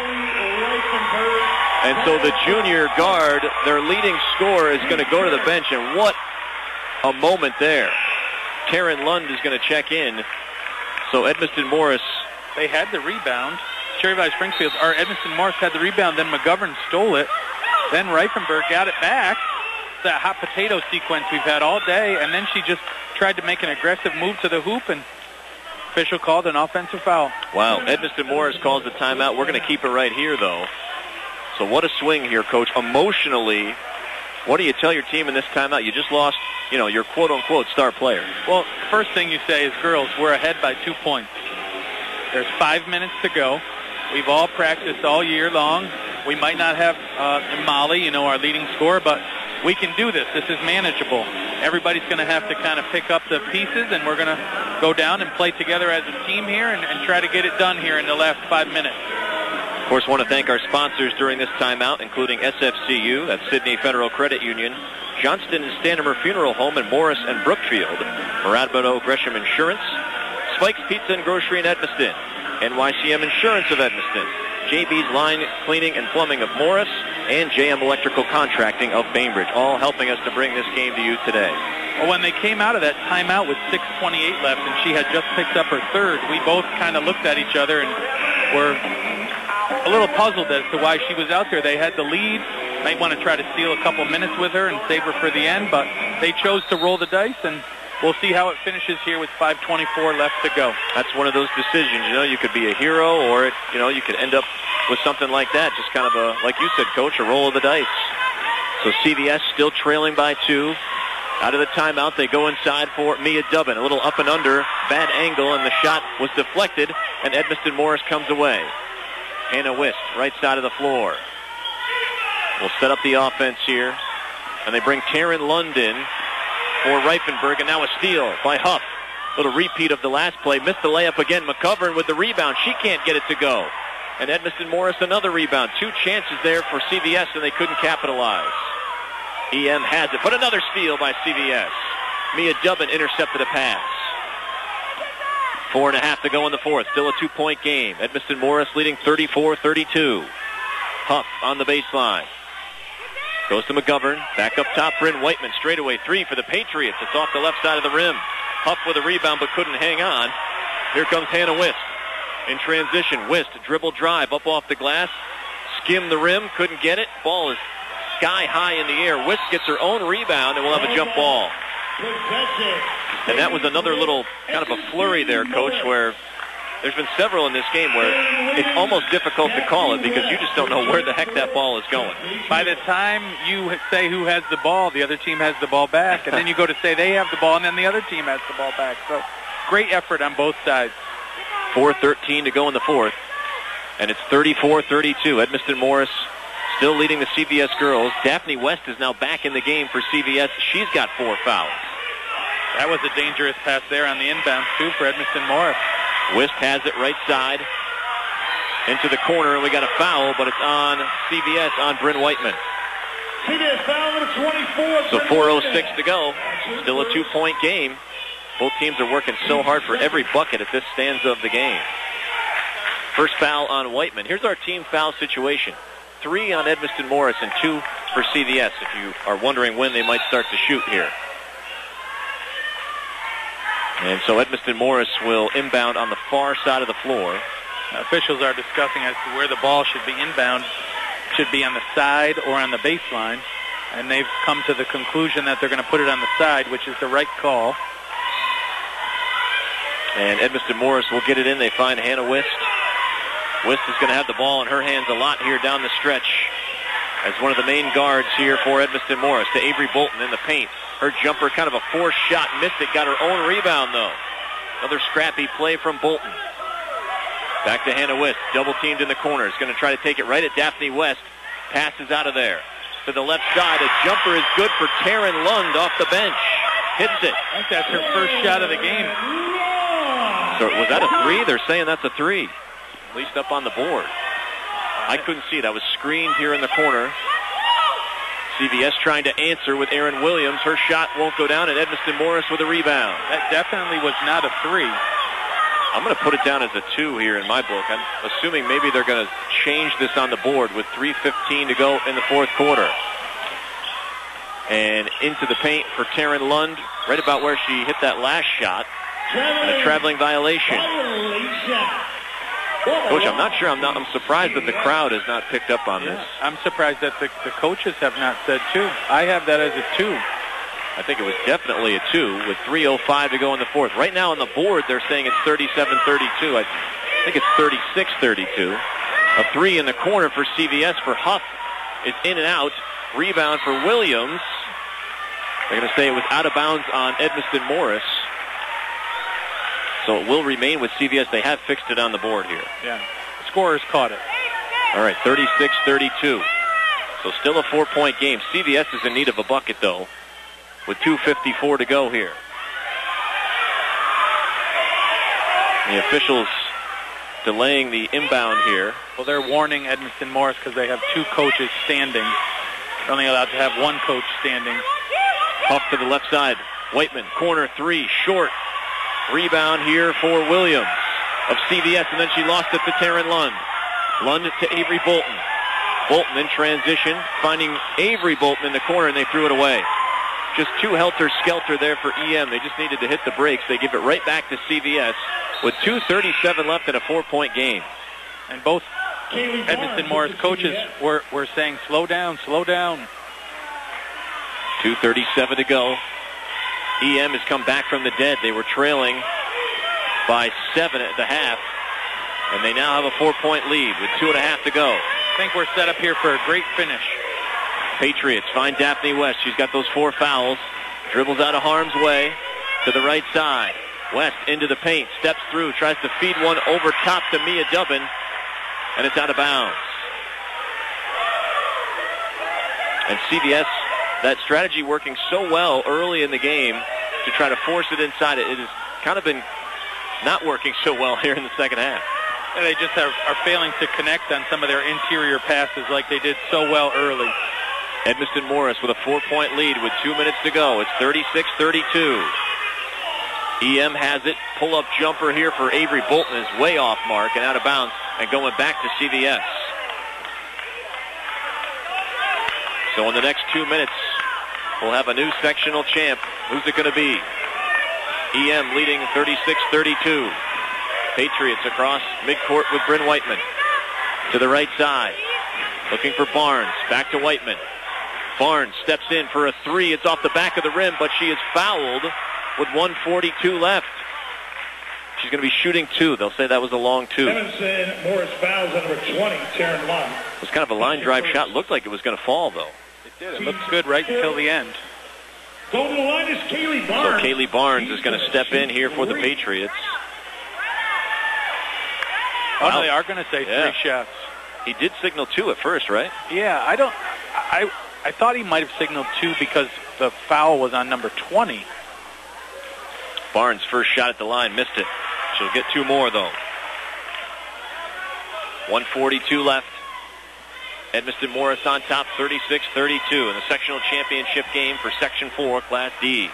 And so the junior guard, their leading scorer, is going to go to the bench. And what a moment there. Karen Lund is going to check in. So Edmiston Morris. They had the rebound. Cherry Valley Springfield, or Edmiston Morris had the rebound, then McGovern stole it. Then Reifenberg got it back. That hot potato sequence we've had all day. And then she just tried to make an aggressive move to the hoop, and official called an offensive foul. Wow, Edmiston Morris calls the timeout. We're going to keep it right here, though. So what a swing here, Coach. Emotionally, what do you tell your team in this timeout? You just lost, you know, your quote-unquote star player. Well, the first thing you say is, girls, we're ahead by two points. There's five minutes to go. We've all practiced all year long. We might not have uh, Molly, you know, our leading scorer, but we can do this. This is manageable. Everybody's going to have to kind of pick up the pieces, and we're going to go down and play together as a team here and, and try to get it done here in the last five minutes. Of course, want to thank our sponsors during this timeout, including S F C U, that's Sydney Federal Credit Union, Johnston and Standimer Funeral Home in Morris and Brookfield, Maradmo Gresham Insurance, Spike's Pizza and Grocery in Edmiston, N Y C M Insurance of Edmiston, J B's Line Cleaning and Plumbing of Morris, and J M Electrical Contracting of Bainbridge, all helping us to bring this game to you today. Well, when they came out of that timeout with six twenty-eight left and she had just picked up her third, we both kind of looked at each other and were a little puzzled as to why she was out there. They had the lead. Might want to try to steal a couple minutes with her and save her for the end, but they chose to roll the dice, and we'll see how it finishes here with five twenty-four left to go. That's one of those decisions. You know, you could be a hero, or, it, you know, you could end up with something like that. Just kind of a, like you said, Coach, a roll of the dice. So C V S still trailing by two. Out of the timeout, they go inside for Mia Dubbin. A little up and under, bad angle, and the shot was deflected, and Edmiston Morris comes away. Hannah Wist, right side of the floor. We'll set up the offense here. And they bring Taryn Lund in for Reifenberg, and now a steal by Huff. Little repeat of the last play. Missed the layup again. McGovern with the rebound. She can't get it to go. And Edmiston Morris another rebound. Two chances there for C V S, and they couldn't capitalize. E M has it, but another steal by C V S. Mia Dubbin intercepted a pass. Four and a half to go in the fourth. Still a two-point game. Edmiston Morris leading thirty-four thirty-two. Huff on the baseline. Goes to McGovern. Back up top, Bryn Whiteman. Straightaway three for the Patriots. It's off the left side of the rim. Huff with a rebound but couldn't hang on. Here comes Hannah Wist. In transition, Wist dribble drive up off the glass. Skim the rim. Couldn't get it. Ball is sky high in the air. Wist gets her own rebound and will have a jump ball. And that was another little kind of a flurry there, Coach, where there's been several in this game where it's almost difficult to call it because you just don't know where the heck that ball is going. By the time you say who has the ball, the other team has the ball back. And then you go to say they have the ball, and then the other team has the ball back. So great effort on both sides. four thirteen to go in the fourth. And it's thirty-four thirty-two. Edmiston Morris still leading the C V S girls. Daphne West is now back in the game for C V S. She's got four fouls. That was a dangerous pass there on the inbound, too, for Edmiston Morris. Wist has it right side into the corner, and we got a foul, but it's on C V S on Bryn Whiteman. C V S foul number twenty-four. So four oh six to go. Still a two-point game. Both teams are working so hard for every bucket at this stanza of the game. First foul on Whiteman. Here's our team foul situation. Three on Edmiston Morris and two for C V S, if you are wondering when they might start to shoot here. And so Edmiston Morris will inbound on the far side of the floor. Officials are discussing as to where the ball should be inbound. Should be on the side or on the baseline. And they've come to the conclusion that they're going to put it on the side, which is the right call. And Edmiston Morris will get it in. They find Hannah Wist. Wist is going to have the ball in her hands a lot here down the stretch as one of the main guards here for Edmiston Morris. To Avery Bolton in the paint. Her jumper, kind of a forced shot, missed it. Got her own rebound, though. Another scrappy play from Bolton. Back to Hannah Wist. Double teamed in the corner. Is going to try to take it right at Daphne West. Passes out of there. To the left side. A jumper is good for Taryn Lund off the bench. Hits it. I think that's her first shot of the game. So was that a three? They're saying that's a three. At least up on the board. I couldn't see it. I was screened here in the corner. C V S trying to answer with Erin Williams. Her shot won't go down, and Edmiston Morris with a rebound. That definitely was not a three. I'm going to put it down as a two here in my book. I'm assuming maybe they're going to change this on the board with three fifteen to go in the fourth quarter. And into the paint for Taryn Lund, right about where she hit that last shot. And a traveling violation. Coach, I'm not sure. I'm not. I'm surprised that the crowd has not picked up on yeah, this. I'm surprised that the, the coaches have not said two. I have that as a two. I think it was definitely a two with three oh five to go in the fourth. Right now on the board, they're saying it's thirty-seven thirty-two. I think it's thirty-six thirty-two. A three in the corner for C V S for Huff. It's in and out. Rebound for Williams. They're going to say it was out of bounds on Edmiston Morris. So it will remain with C V S. They have fixed it on the board here. Yeah. The scorers caught it. All right, thirty-six thirty-two. So still a four-point game. C V S is in need of a bucket, though, with two fifty-four to go here. The officials delaying the inbound here. Well, they're warning Edmiston Morris because they have two coaches standing. They're only allowed to have one coach standing. Off to the left side. Whiteman, corner three, short. Rebound here for Williams of C V S, and then she lost it to Taryn Lund. Lund to Avery Bolton. Bolton in transition, finding Avery Bolton in the corner, and they threw it away. Just two helter-skelter there for E M. They just needed to hit the brakes. They give it right back to C V S with two thirty-seven left in a four-point game. And both Edmiston Morris coaches were, were saying, slow down, slow down. two thirty-seven to go. E M has come back from the dead. They were trailing by seven at the half, and they now have a four-point lead with two and a half to go. I think we're set up here for a great finish. Patriots find Daphne West. She's got those four fouls. Dribbles out of harm's way to the right side. West into the paint, steps through, tries to feed one over top to Mia Dubbin, and it's out of bounds. And C V S that strategy working so well early in the game to try to force it inside. It has kind of been not working so well here in the second half. And they just are, are failing to connect on some of their interior passes like they did so well early. Edmiston Morris with a four-point lead with two minutes to go. It's thirty-six thirty-two. E M has it. Pull-up jumper here for Avery Bolton is way off mark and out of bounds and going back to C V S. So in the next two minutes, we'll have a new sectional champ. Who's it going to be? E M leading thirty-six thirty-two. Patriots across midcourt with Bryn Whiteman. To the right side. Looking for Barnes. Back to Whiteman. Barnes steps in for a three. It's off the back of the rim, but she is fouled with one forty-two left. She's going to be shooting two. They'll say that was a long two. Edmiston Morris fouls on number twenty, Taryn Lund. It was kind of a line drive shot. Looked like it was going to fall, though. It did. It looked good right until the end. Going to the line is Kaylee Barnes. So Kaylee Barnes is going to step in here for the Patriots. Oh, no, they are going to say yeah. three shots. He did signal two at first, right? Yeah, I don't. I I thought he might have signaled two because the foul was on number twenty. Barnes' first shot at the line, missed it. She'll get two more, though. one forty-two left. Edmiston Morris on top, thirty-six thirty-two in the sectional championship game for Section four, Class D.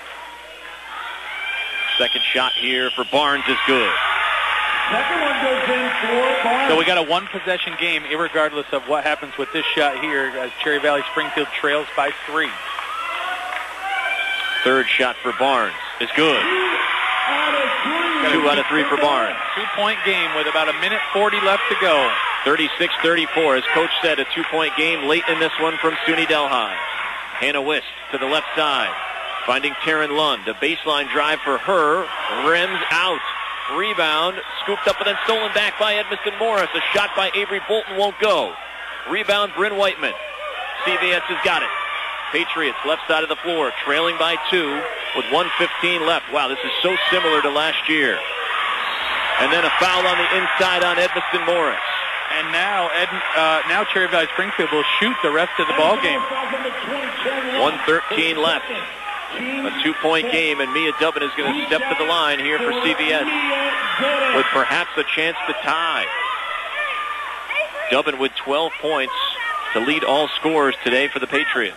Second shot here for Barnes is good. Second one goes in for Barnes. So we got a one-possession game, irregardless of what happens with this shot here, as Cherry Valley Springfield trails by three. Third shot for Barnes is good. Two out of three for Barnes. Two-point game with about a minute forty left to go. thirty-six thirty-four, as Coach said, a two-point game late in this one from SUNY Delhi. Hannah Wist to the left side, finding Taryn Lund. A baseline drive for her, rims out. Rebound, scooped up and then stolen back by Edmiston Morris. A shot by Avery Bolton won't go. Rebound, Bryn Whiteman. C V S has got it. Patriots left side of the floor, trailing by two with one fifteen left. Wow, this is so similar to last year. And then a foul on the inside on Edmiston Morris. And now, Ed, uh, now Cherry Valley Springfield will shoot the rest of the ball game. one thirteen left. A two-point game, and Mia Dubbin is going to step to the line here for C V S with perhaps a chance to tie. Dubbin with twelve points to lead all scorers today for the Patriots.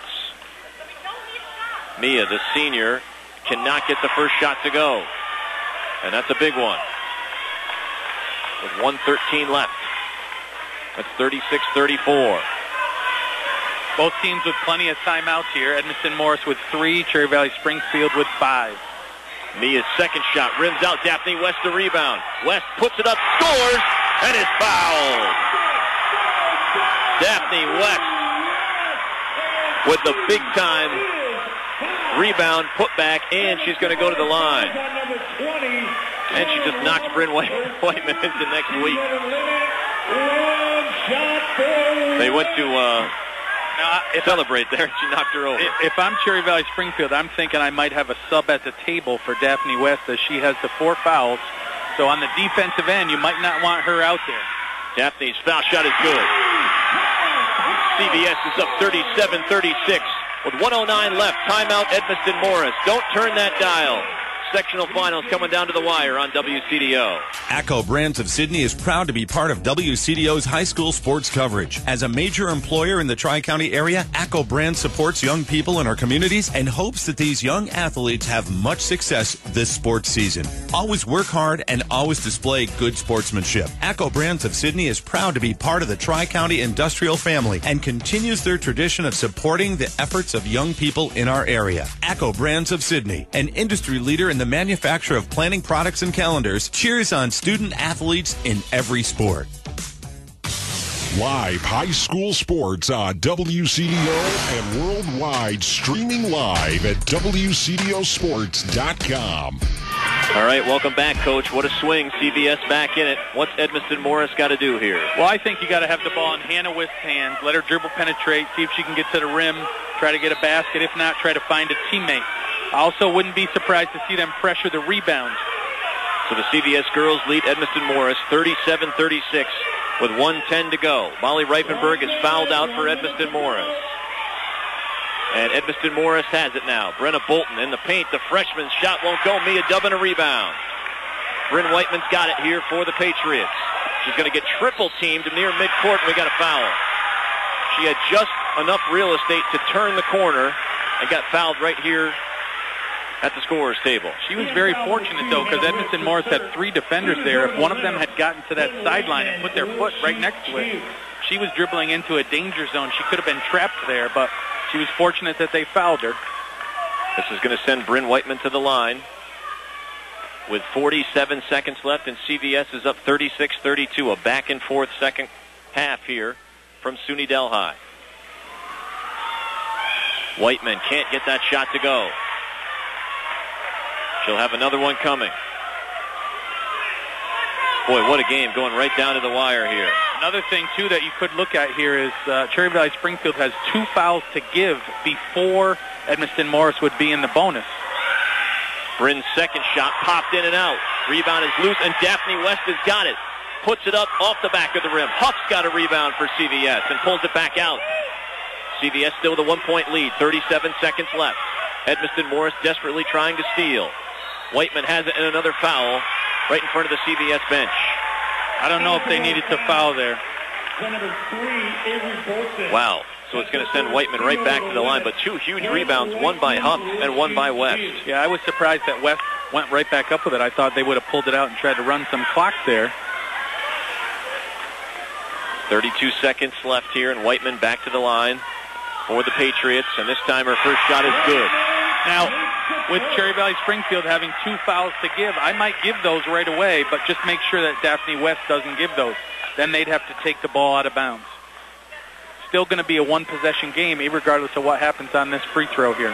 Mia, the senior, cannot get the first shot to go, and that's a big one. With one thirteen left. That's thirty-six thirty-four. Both teams with plenty of timeouts here. Edmiston Morris with three, Cherry Valley Springfield with five. Mia's second shot rims out. Daphne West the rebound. West puts it up, scores, and is fouled. Daphne West with the big-time rebound, put back, and she's going to go to the line. And she just knocks Bryn Whiteman into next week. They went to... Uh, Now, if celebrate there. She knocked her over. If I'm Cherry Valley Springfield, I'm thinking I might have a sub at the table for Daphne West as she has the four fouls. So on the defensive end, you might not want her out there. Daphne's foul shot is good. C V S is up thirty-seven thirty-six with one oh nine left. Timeout, Edmiston Morris. Don't turn that dial. Sectional finals coming down to the wire on W C D O. ACCO Brands of Sydney is proud to be part of W C D O's high school sports coverage. As a major employer in the Tri-County area, ACCO Brands supports young people in our communities and hopes that these young athletes have much success this sports season. Always work hard and always display good sportsmanship. ACCO Brands of Sydney is proud to be part of the Tri-County industrial family and continues their tradition of supporting the efforts of young people in our area. ACCO Brands of Sydney, an industry leader in the manufacture of planning products and calendars, cheers on student athletes in every sport. Live high school sports on W C D O and worldwide, streaming live at W C D O sports dot com. All right, welcome back, Coach. What a swing. C V S back in it. What's Edmiston Morris got to do here? Well, I think you got to have the ball in Hannah Wist's hands, let her dribble penetrate, see if she can get to the rim, try to get a basket. If not, try to find a teammate. I also wouldn't be surprised to see them pressure the rebound. So the C V S girls lead Edmiston Morris thirty-seven thirty-six with one ten to go. Molly Reifenberg is fouled out for Edmiston Morris. And Edmiston Morris has it now. Brenna Bolton in the paint. The freshman's shot won't go. Mia Dubbin a rebound. Bryn Whiteman's got it here for the Patriots. She's going to get triple teamed near midcourt, and we got a foul. She had just enough real estate to turn the corner and got fouled right here at the scorer's table. She was very fortunate, though, because Edmiston Morris had three defenders there. If one of them had gotten to that sideline and put their foot right next to it, she was dribbling into a danger zone. She could have been trapped there, but she was fortunate that they fouled her. This is going to send Bryn Whiteman to the line with forty-seven seconds left, and C V S is up thirty-six thirty-two. A back-and-forth second half here from SUNY Delhi. Whiteman can't get that shot to go. She'll have another one coming. Boy, what a game, going right down to the wire here. Another thing, too, that you could look at here is uh, Cherry Valley Springfield has two fouls to give before Edmiston Morris would be in the bonus. Bryn's second shot popped in and out. Rebound is loose, and Daphne West has got it. Puts it up off the back of the rim. Huff's got a rebound for C V S and pulls it back out. C V S still with a one-point lead. thirty-seven seconds left. Edmiston Morris desperately trying to steal. Whiteman has it and another foul right in front of the C V S bench. I don't know if they needed to foul there. Wow. So it's going to send Whiteman right back to the line, but two huge rebounds, one by Huff and one by West. Yeah, I was surprised that West went right back up with it. I thought they would have pulled it out and tried to run some clock there. thirty-two seconds left here, and Whiteman back to the line for the Patriots, and this time her first shot is good. Now, with Cherry Valley Springfield having two fouls to give, I might give those right away, but just make sure that Daphne West doesn't give those. Then they'd have to take the ball out of bounds. Still going to be a one-possession game, regardless of what happens on this free throw here.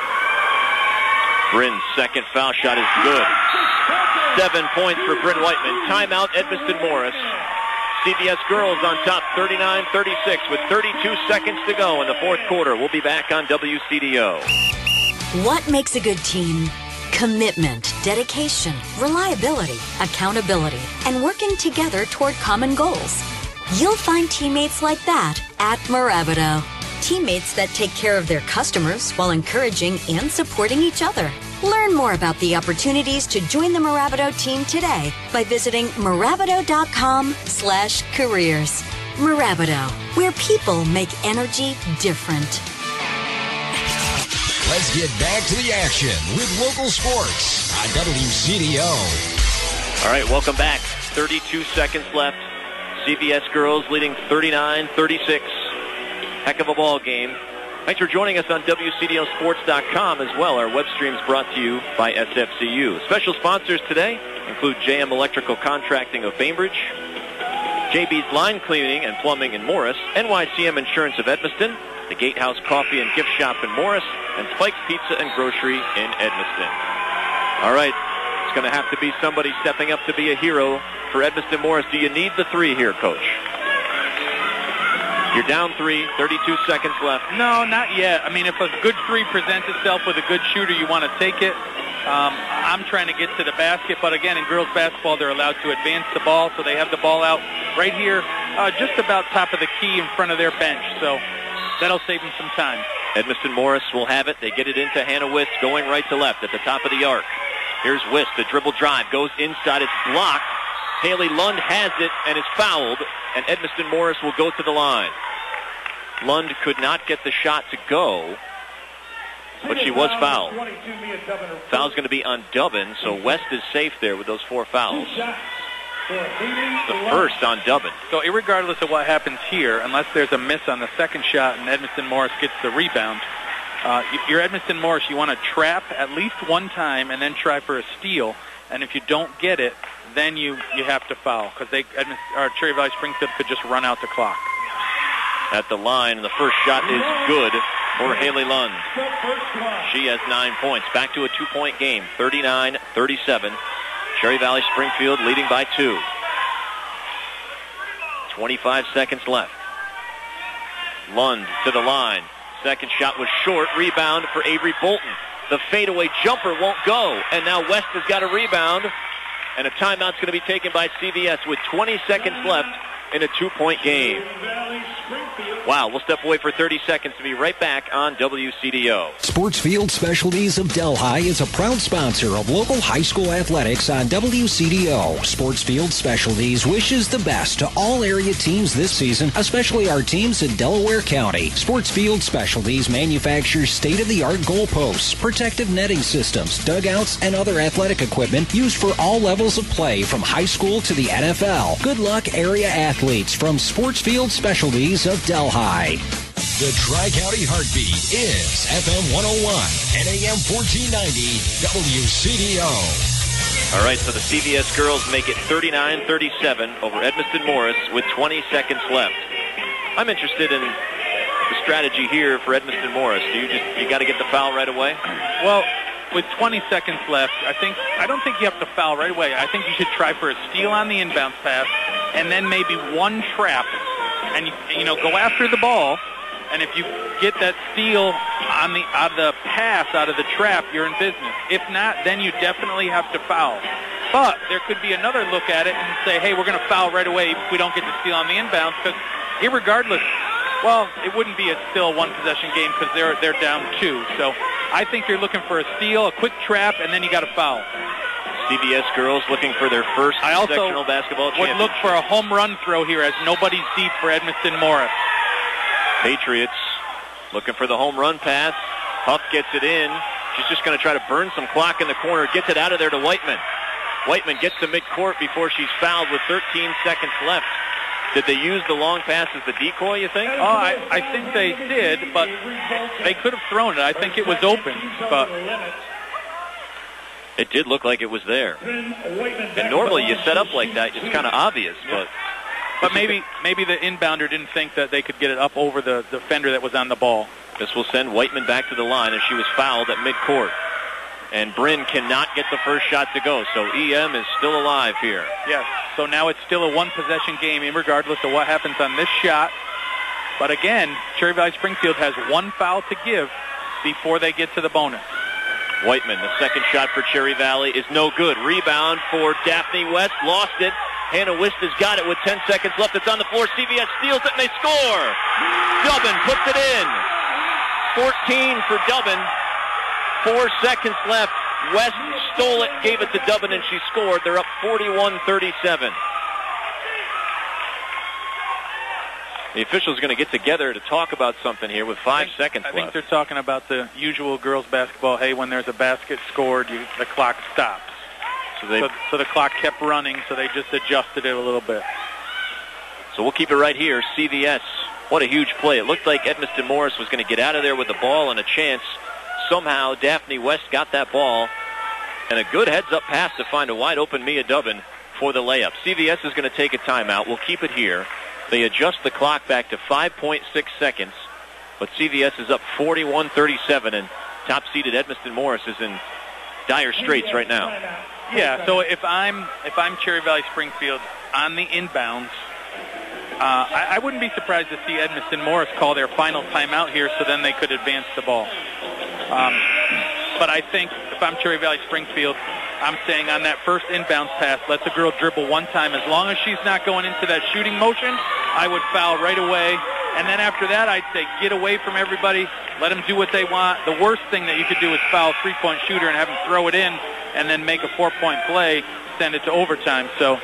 Bryn's second foul shot is good. Seven points for Bryn Whiteman. Timeout, Edmiston Morris. C V S girls on top, thirty-nine thirty-six, with thirty-two seconds to go in the fourth quarter. We'll be back on W C D O. What makes a good team? Commitment, dedication, reliability, accountability, and working together toward common goals. You'll find teammates like that at Mirabito. Teammates that take care of their customers while encouraging and supporting each other. Learn more about the opportunities to join the Mirabito team today by visiting Mirabito.com slash careers. Mirabito, where people make energy different. Let's get back to the action with local sports on W C D O. All right, welcome back. thirty-two seconds left. C V S girls leading thirty-nine thirty-six. Heck of a ball game. Thanks for joining us on W C D O Sports dot com as well. Our web stream is brought to you by S F C U. Special sponsors today include J M Electrical Contracting of Bainbridge, J B's Line Cleaning and Plumbing in Morris, N Y C M Insurance of Edmiston, the Gatehouse Coffee and Gift Shop in Morris, and Spike's Pizza and Grocery in Edmiston. All right, it's going to have to be somebody stepping up to be a hero for Edmiston Morris. Do you need the three here, Coach? You're down three, thirty-two seconds left. No, not yet. I mean, if a good three presents itself with a good shooter, you want to take it. Um, I'm trying to get to the basket, but again, in girls basketball, they're allowed to advance the ball, so they have the ball out right here, uh, just about top of the key in front of their bench. So that'll save them some time. Edmiston Morris will have it. They get it into Hannah Wist, going right to left at the top of the arc. Here's Wist, the dribble drive, goes inside, it's blocked. Haley Lund has it and is fouled, and Edmiston Morris will go to the line. Lund could not get the shot to go, but she was fouled. Foul's going to be on Dubbin, so West is safe there with those four fouls. The first on Dubbin. So irregardless of what happens here, unless there's a miss on the second shot and Edmiston Morris gets the rebound, uh, if you're Edmiston Morris, you want to trap at least one time and then try for a steal. And if you don't get it, then you, you have to foul, because they or Cherry Valley Springfield could just run out the clock. At the line, and the first shot is good for Haley Lund. She has nine points. Back to a two-point game, thirty-nine thirty-seven. Cherry Valley Springfield leading by two. twenty-five seconds left. Lund to the line. Second shot was short. Rebound for Avery Bolton. The fadeaway jumper won't go. And now West has got a rebound. And a timeout's going to be taken by C V S with twenty seconds left in a two-point game. Wow, we'll step away for thirty seconds to be right back on W C D O. Sportsfield Specialties of Delhi is a proud sponsor of local high school athletics on W C D O. Sportsfield Specialties wishes the best to all area teams this season, especially our teams in Delaware County. Sportsfield Specialties manufactures state-of-the-art goalposts, protective netting systems, dugouts, and other athletic equipment used for all levels of play from high school to the N F L. Good luck, area athletes from Sportsfield Specialties of Delhi. The Tri-County Heartbeat is F M one oh one and A M fourteen ninety W C D O. All right, so the C V S girls make it thirty-nine thirty-seven over Edmiston Morris with twenty seconds left. I'm interested in the strategy here for Edmiston Morris. Do you just you got to get the foul right away? Well, with twenty seconds left, I think I don't think you have to foul right away. I think you should try for a steal on the inbounds pass, and then maybe one trap, and you, you know go after the ball. And if you get that steal on the out of the pass, out of the trap, you're in business. If not, then you definitely have to foul. But there could be another look at it and say, hey, we're going to foul right away if we don't get the steal on the inbounds, because irregardless, well, it wouldn't be a still one-possession game because they're, they're down two. So I think you're looking for a steal, a quick trap, and then you got to foul. C V S girls looking for their first I also sectional basketball championship. would look for a home run throw here as nobody's deep for Edmiston Morris. Patriots looking for the home run pass. Huff gets it in. She's just going to try to burn some clock in the corner. Gets it out of there to Whiteman. Whiteman gets to midcourt before she's fouled with thirteen seconds left. Did they use the long pass as the decoy, you think? Oh, I, I think they did, but they could have thrown it. I think it was open, but it did look like it was there. And normally you set up like that, it's kind of obvious, but... But maybe maybe the inbounder didn't think that they could get it up over the defender that was on the ball. This will send Whiteman back to the line as she was fouled at midcourt. And Bryn cannot get the first shot to go, so E M is still alive here. Yes, so now it's still a one-possession game, regardless of what happens on this shot. But again, Cherry Valley Springfield has one foul to give before they get to the bonus. Whiteman, the second shot for Cherry Valley is no good. Rebound for Daphne West, lost it. Hannah Wist has got it with ten seconds left. It's on the floor. C V S steals it, and they score. Dubbin puts it in. fourteen for Dubbin. Four seconds left. West stole it, gave it to Dubbin, and she scored. They're up forty-one thirty-seven. The officials are going to get together to talk about something here with five I think, seconds I left. I think they're talking about the usual girls basketball. Hey, when there's a basket scored, you, the clock stops. So, they, so, so the clock kept running, so they just adjusted it a little bit. So we'll keep it right here. C V S, what a huge play. It looked like Edmiston Morris was going to get out of there with the ball and a chance. Somehow Daphne West got that ball, and a good heads-up pass to find a wide-open Mia Dubbin for the layup. C V S is going to take a timeout. We'll keep it here. They adjust the clock back to five point six seconds, but C V S is up forty-one thirty-seven, and top-seeded Edmiston Morris is in dire straits right now. Yeah, so if I'm if I'm Cherry Valley Springfield on the inbounds, uh, I, I wouldn't be surprised to see Edmiston Morris call their final timeout here, so then they could advance the ball. Um, but I think if I'm Cherry Valley Springfield, I'm saying on that first inbounds pass, let the girl dribble one time. As long as she's not going into that shooting motion, I would foul right away. And then after that, I'd say get away from everybody, let them do what they want. The worst thing that you could do is foul a three-point shooter and have him throw it in and then make a four-point play, send it to overtime. So,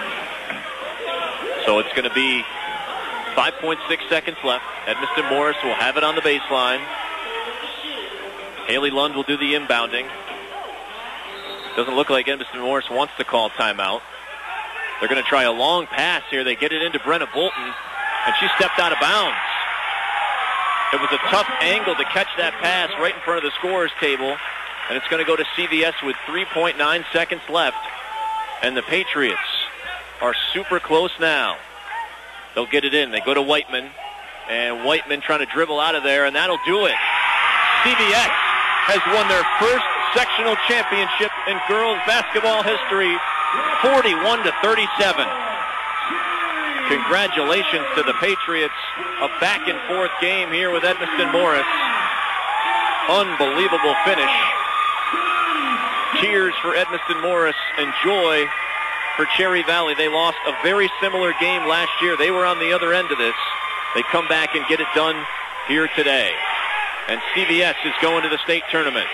so it's going to be five point six seconds left. Edmiston Morris will have it on the baseline. Haley Lund will do the inbounding. Doesn't look like Edmiston Morris wants to call timeout. They're going to try a long pass here. They get it into Brenna Bolton, and she stepped out of bounds. It was a tough angle to catch that pass right in front of the scorer's table, and it's going to go to C V S with three point nine seconds left, and the Patriots are super close now. They'll get it in. They go to Whiteman, and Whiteman trying to dribble out of there, and that'll do it. C V S has won their first sectional championship in girls basketball history, forty-one to thirty-seven. Congratulations to the Patriots. A back-and-forth game here with Edmiston Morris. Unbelievable finish. Cheers for Edmiston Morris and joy for Cherry Valley. They lost a very similar game last year. They were on the other end of this. They come back and get it done here today. And C V S is going to the state tournament.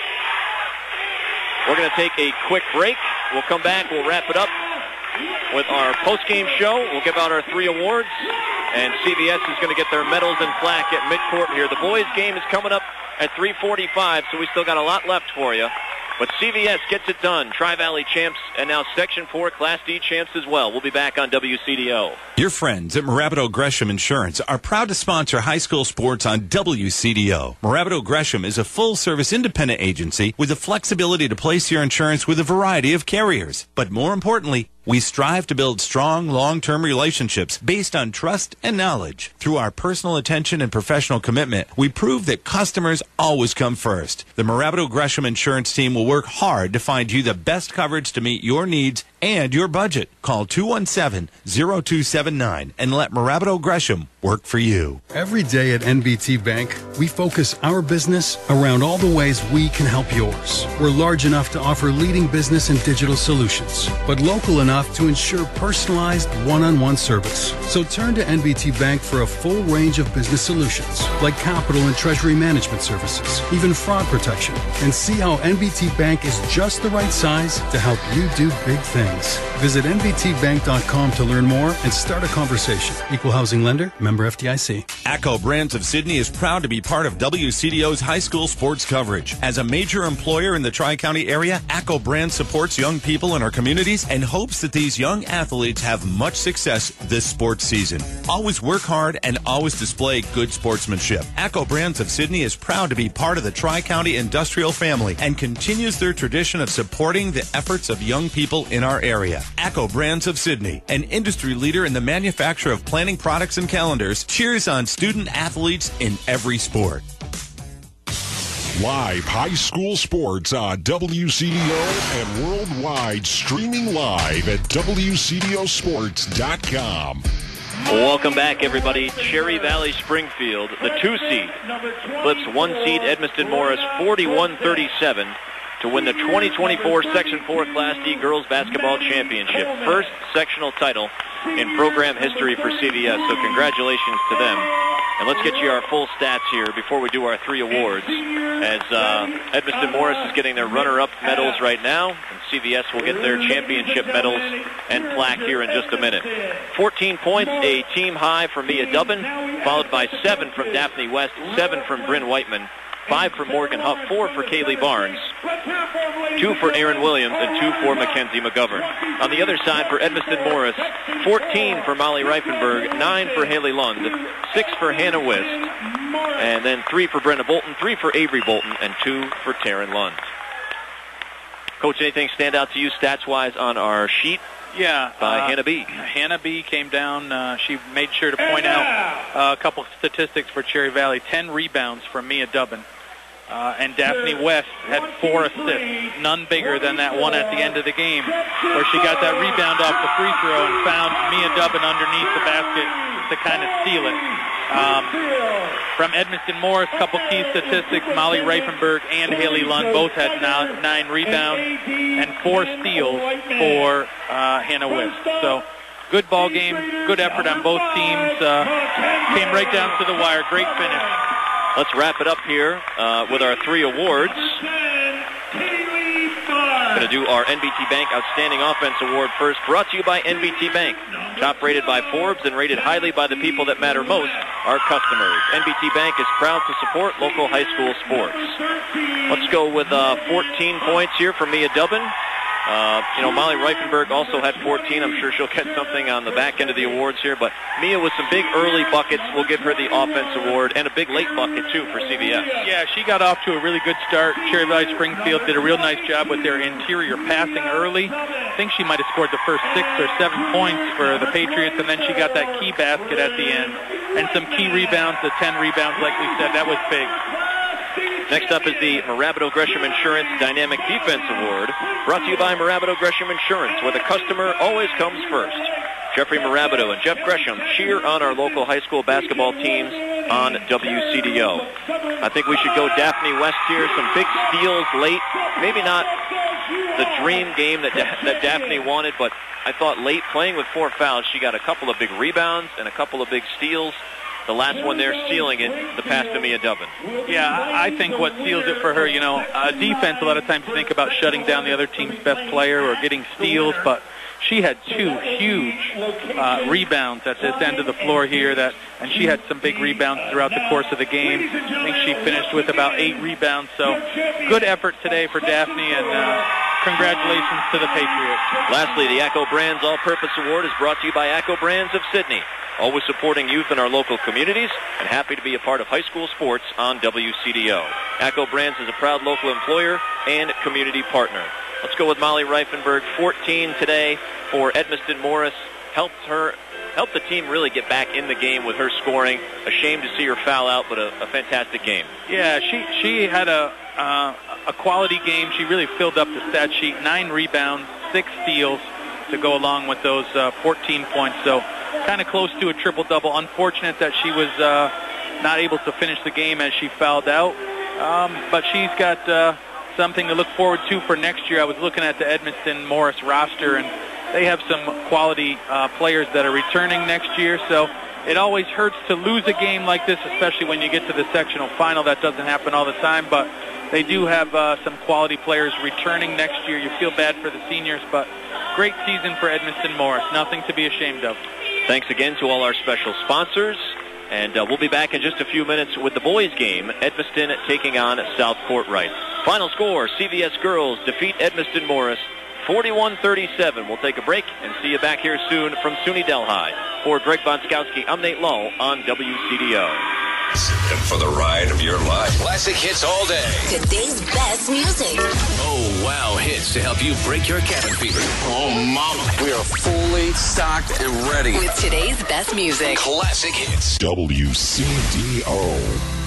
We're going to take a quick break. We'll come back. We'll wrap it up with our post-game show. We'll give out our three awards. And C V S is going to get their medals and plaque at midcourt here. The boys' game is coming up at three forty-five, so we still got a lot left for you. But C V S gets it done. Tri-Valley champs and now Section four Class D champs as well. We'll be back on W C D O. Your friends at Morabito Gresham Insurance are proud to sponsor high school sports on W C D O. Morabito Gresham is a full-service independent agency with the flexibility to place your insurance with a variety of carriers. But more importantly, we strive to build strong, long-term relationships based on trust and knowledge. Through our personal attention and professional commitment, we prove that customers always come first. The Morabito Gresham Insurance team will work hard to find you the best coverage to meet your needs and your budget. Call two one seven, zero two seven nine and let Morabito Gresham work for you. Every day at N B T Bank, we focus our business around all the ways we can help yours. We're large enough to offer leading business and digital solutions, but local enough to ensure personalized one-on-one service. So turn to N B T Bank for a full range of business solutions, like capital and treasury management services, even fraud protection, and see how N B T Bank is just the right size to help you do big things. Visit N B T bank dot com to learn more and start a conversation. Equal housing lender, member F D I C. ACCO Brands of Sydney is proud to be part of W C D O's high school sports coverage. As a major employer in the Tri-County area, ACCO Brands supports young people in our communities and hopes that these young athletes have much success this sports season. Always work hard and always display good sportsmanship. ACCO Brands of Sydney is proud to be part of the Tri-County industrial family and continues their tradition of supporting the efforts of young people in our area. ACCO Brands of Sydney, an industry leader in the manufacture of planning products and calendars, cheers on student athletes in every sport. Live high school sports on W C D O and worldwide, streaming live at W C D O sports dot com. Welcome back, everybody. Cherry Valley Springfield, the two seed, flips one seed Edmiston Morris forty-one thirty-seven to win the twenty twenty-four Section four Class D Girls Basketball Championship. First sectional title in program history for C V S, so congratulations to them. And let's get you our full stats here before we do our three awards, as uh, Edmiston Morris is getting their runner-up medals right now, and C V S will get their championship medals and plaque here in just a minute. fourteen points, a team high for Mia Dubbin, followed by seven from Daphne West, seven from Bryn Whiteman, five for Morgan Huff, four for Kaylee Barnes, two for Aaron Williams, and two for Mackenzie McGovern. On the other side for Edmiston Morris, fourteen for Molly Reifenberg, nine for Haley Lund, six for Hannah Wist, and then three for Brenna Bolton, three for Avery Bolton, and two for Taryn Lund. Coach, anything stand out to you stats-wise on our sheet? Yeah. By uh, Hannah B. Hannah B came down. Uh, she made sure to point out uh, a couple of statistics for Cherry Valley. Ten rebounds from Mia Dubbin. Uh, and Daphne West had four assists, none bigger than that one at the end of the game, where she got that rebound off the free throw and found Mia Dubbin underneath the basket to kind of steal it. Um, from Edmiston Morris, a couple key statistics. Molly Reifenberg and Haley Lund both had nine rebounds and four steals for uh, Hannah Wist. So good ball game, good effort on both teams. Uh, came right down to the wire. Great finish. Let's wrap it up here uh, with our three awards. Going to do our N B T Bank Outstanding Offense Award first, brought to you by N B T Bank. Top rated by Forbes and rated highly by the people that matter most, our customers. N B T Bank is proud to support local high school sports. Let's go with uh, fourteen points here for Mia Dubbin. Uh, you know, Molly Reifenberg also had fourteen. I'm sure she'll get something on the back end of the awards here. But Mia with some big early buckets. We'll give her the offense award, and a big late bucket, too, for C V S. Yeah, she got off to a really good start. Cherry Valley Springfield did a real nice job with their interior passing early. I think she might have scored the first six or seven points for the Patriots, and then she got that key basket at the end. And some key rebounds, the ten rebounds, like we said. That was big. Next up is the Morabito Gresham Insurance Dynamic Defense Award, brought to you by Morabito Gresham Insurance, where the customer always comes first. Jeffrey Morabito and Jeff Gresham cheer on our local high school basketball teams on W C D O. I think we should go Daphne West here. Some big steals late. Maybe not the dream game that, da- that Daphne wanted, but I thought late, playing with four fouls, she got a couple of big rebounds and a couple of big steals. The last one there, stealing it, the pass to Mia Dubbin. Yeah, I think what seals it for her, you know, uh, defense, a lot of times you think about shutting down the other team's best player or getting steals, but she had two huge uh, rebounds at this end of the floor here, that, and she had some big rebounds throughout the course of the game. I think she finished with about eight rebounds, so good effort today for Daphne, and uh, congratulations to the Patriots. Lastly, the ACCO Brands All-Purpose Award is brought to you by ACCO Brands of Sydney, always supporting youth in our local communities and happy to be a part of high school sports on W C D O. ACCO Brands is a proud local employer and community partner. Let's go with Molly Reifenberg. fourteen today for Edmiston Morris. Helped her, helped the team really get back in the game with her scoring. A shame to see her foul out, but a, a fantastic game. Yeah, she she had a uh, a quality game. She really filled up the stat sheet. Nine rebounds, six steals to go along with those uh, fourteen points. So kind of close to a triple-double. Unfortunate that she was uh, not able to finish the game as she fouled out. Um, but she's got uh, something to look forward to for next year. I was looking at the Edmiston Morris roster, and they have some quality uh, players that are returning next year. So it always hurts to lose a game like this, especially when you get to the sectional final. That doesn't happen all the time, but they do have uh, some quality players returning next year. You feel bad for the seniors, but great season for Edmiston Morris. Nothing to be ashamed of. Thanks again to all our special sponsors. And uh, we'll be back in just a few minutes with the boys' game. Edmiston taking on South Courtright. Final score, C V S girls defeat Edmiston Morris forty-one thirty-seven. We'll take a break and see you back here soon from SUNY Delhi. For Greg Bonskowski, I'm Nate Lull on W C D O. And for the ride of your life. Classic hits all day. Today's best music. Oh, wow. Hits to help you break your cabin fever. Oh, mama. We are fully stocked and ready. With today's best music. Classic hits. W C D O.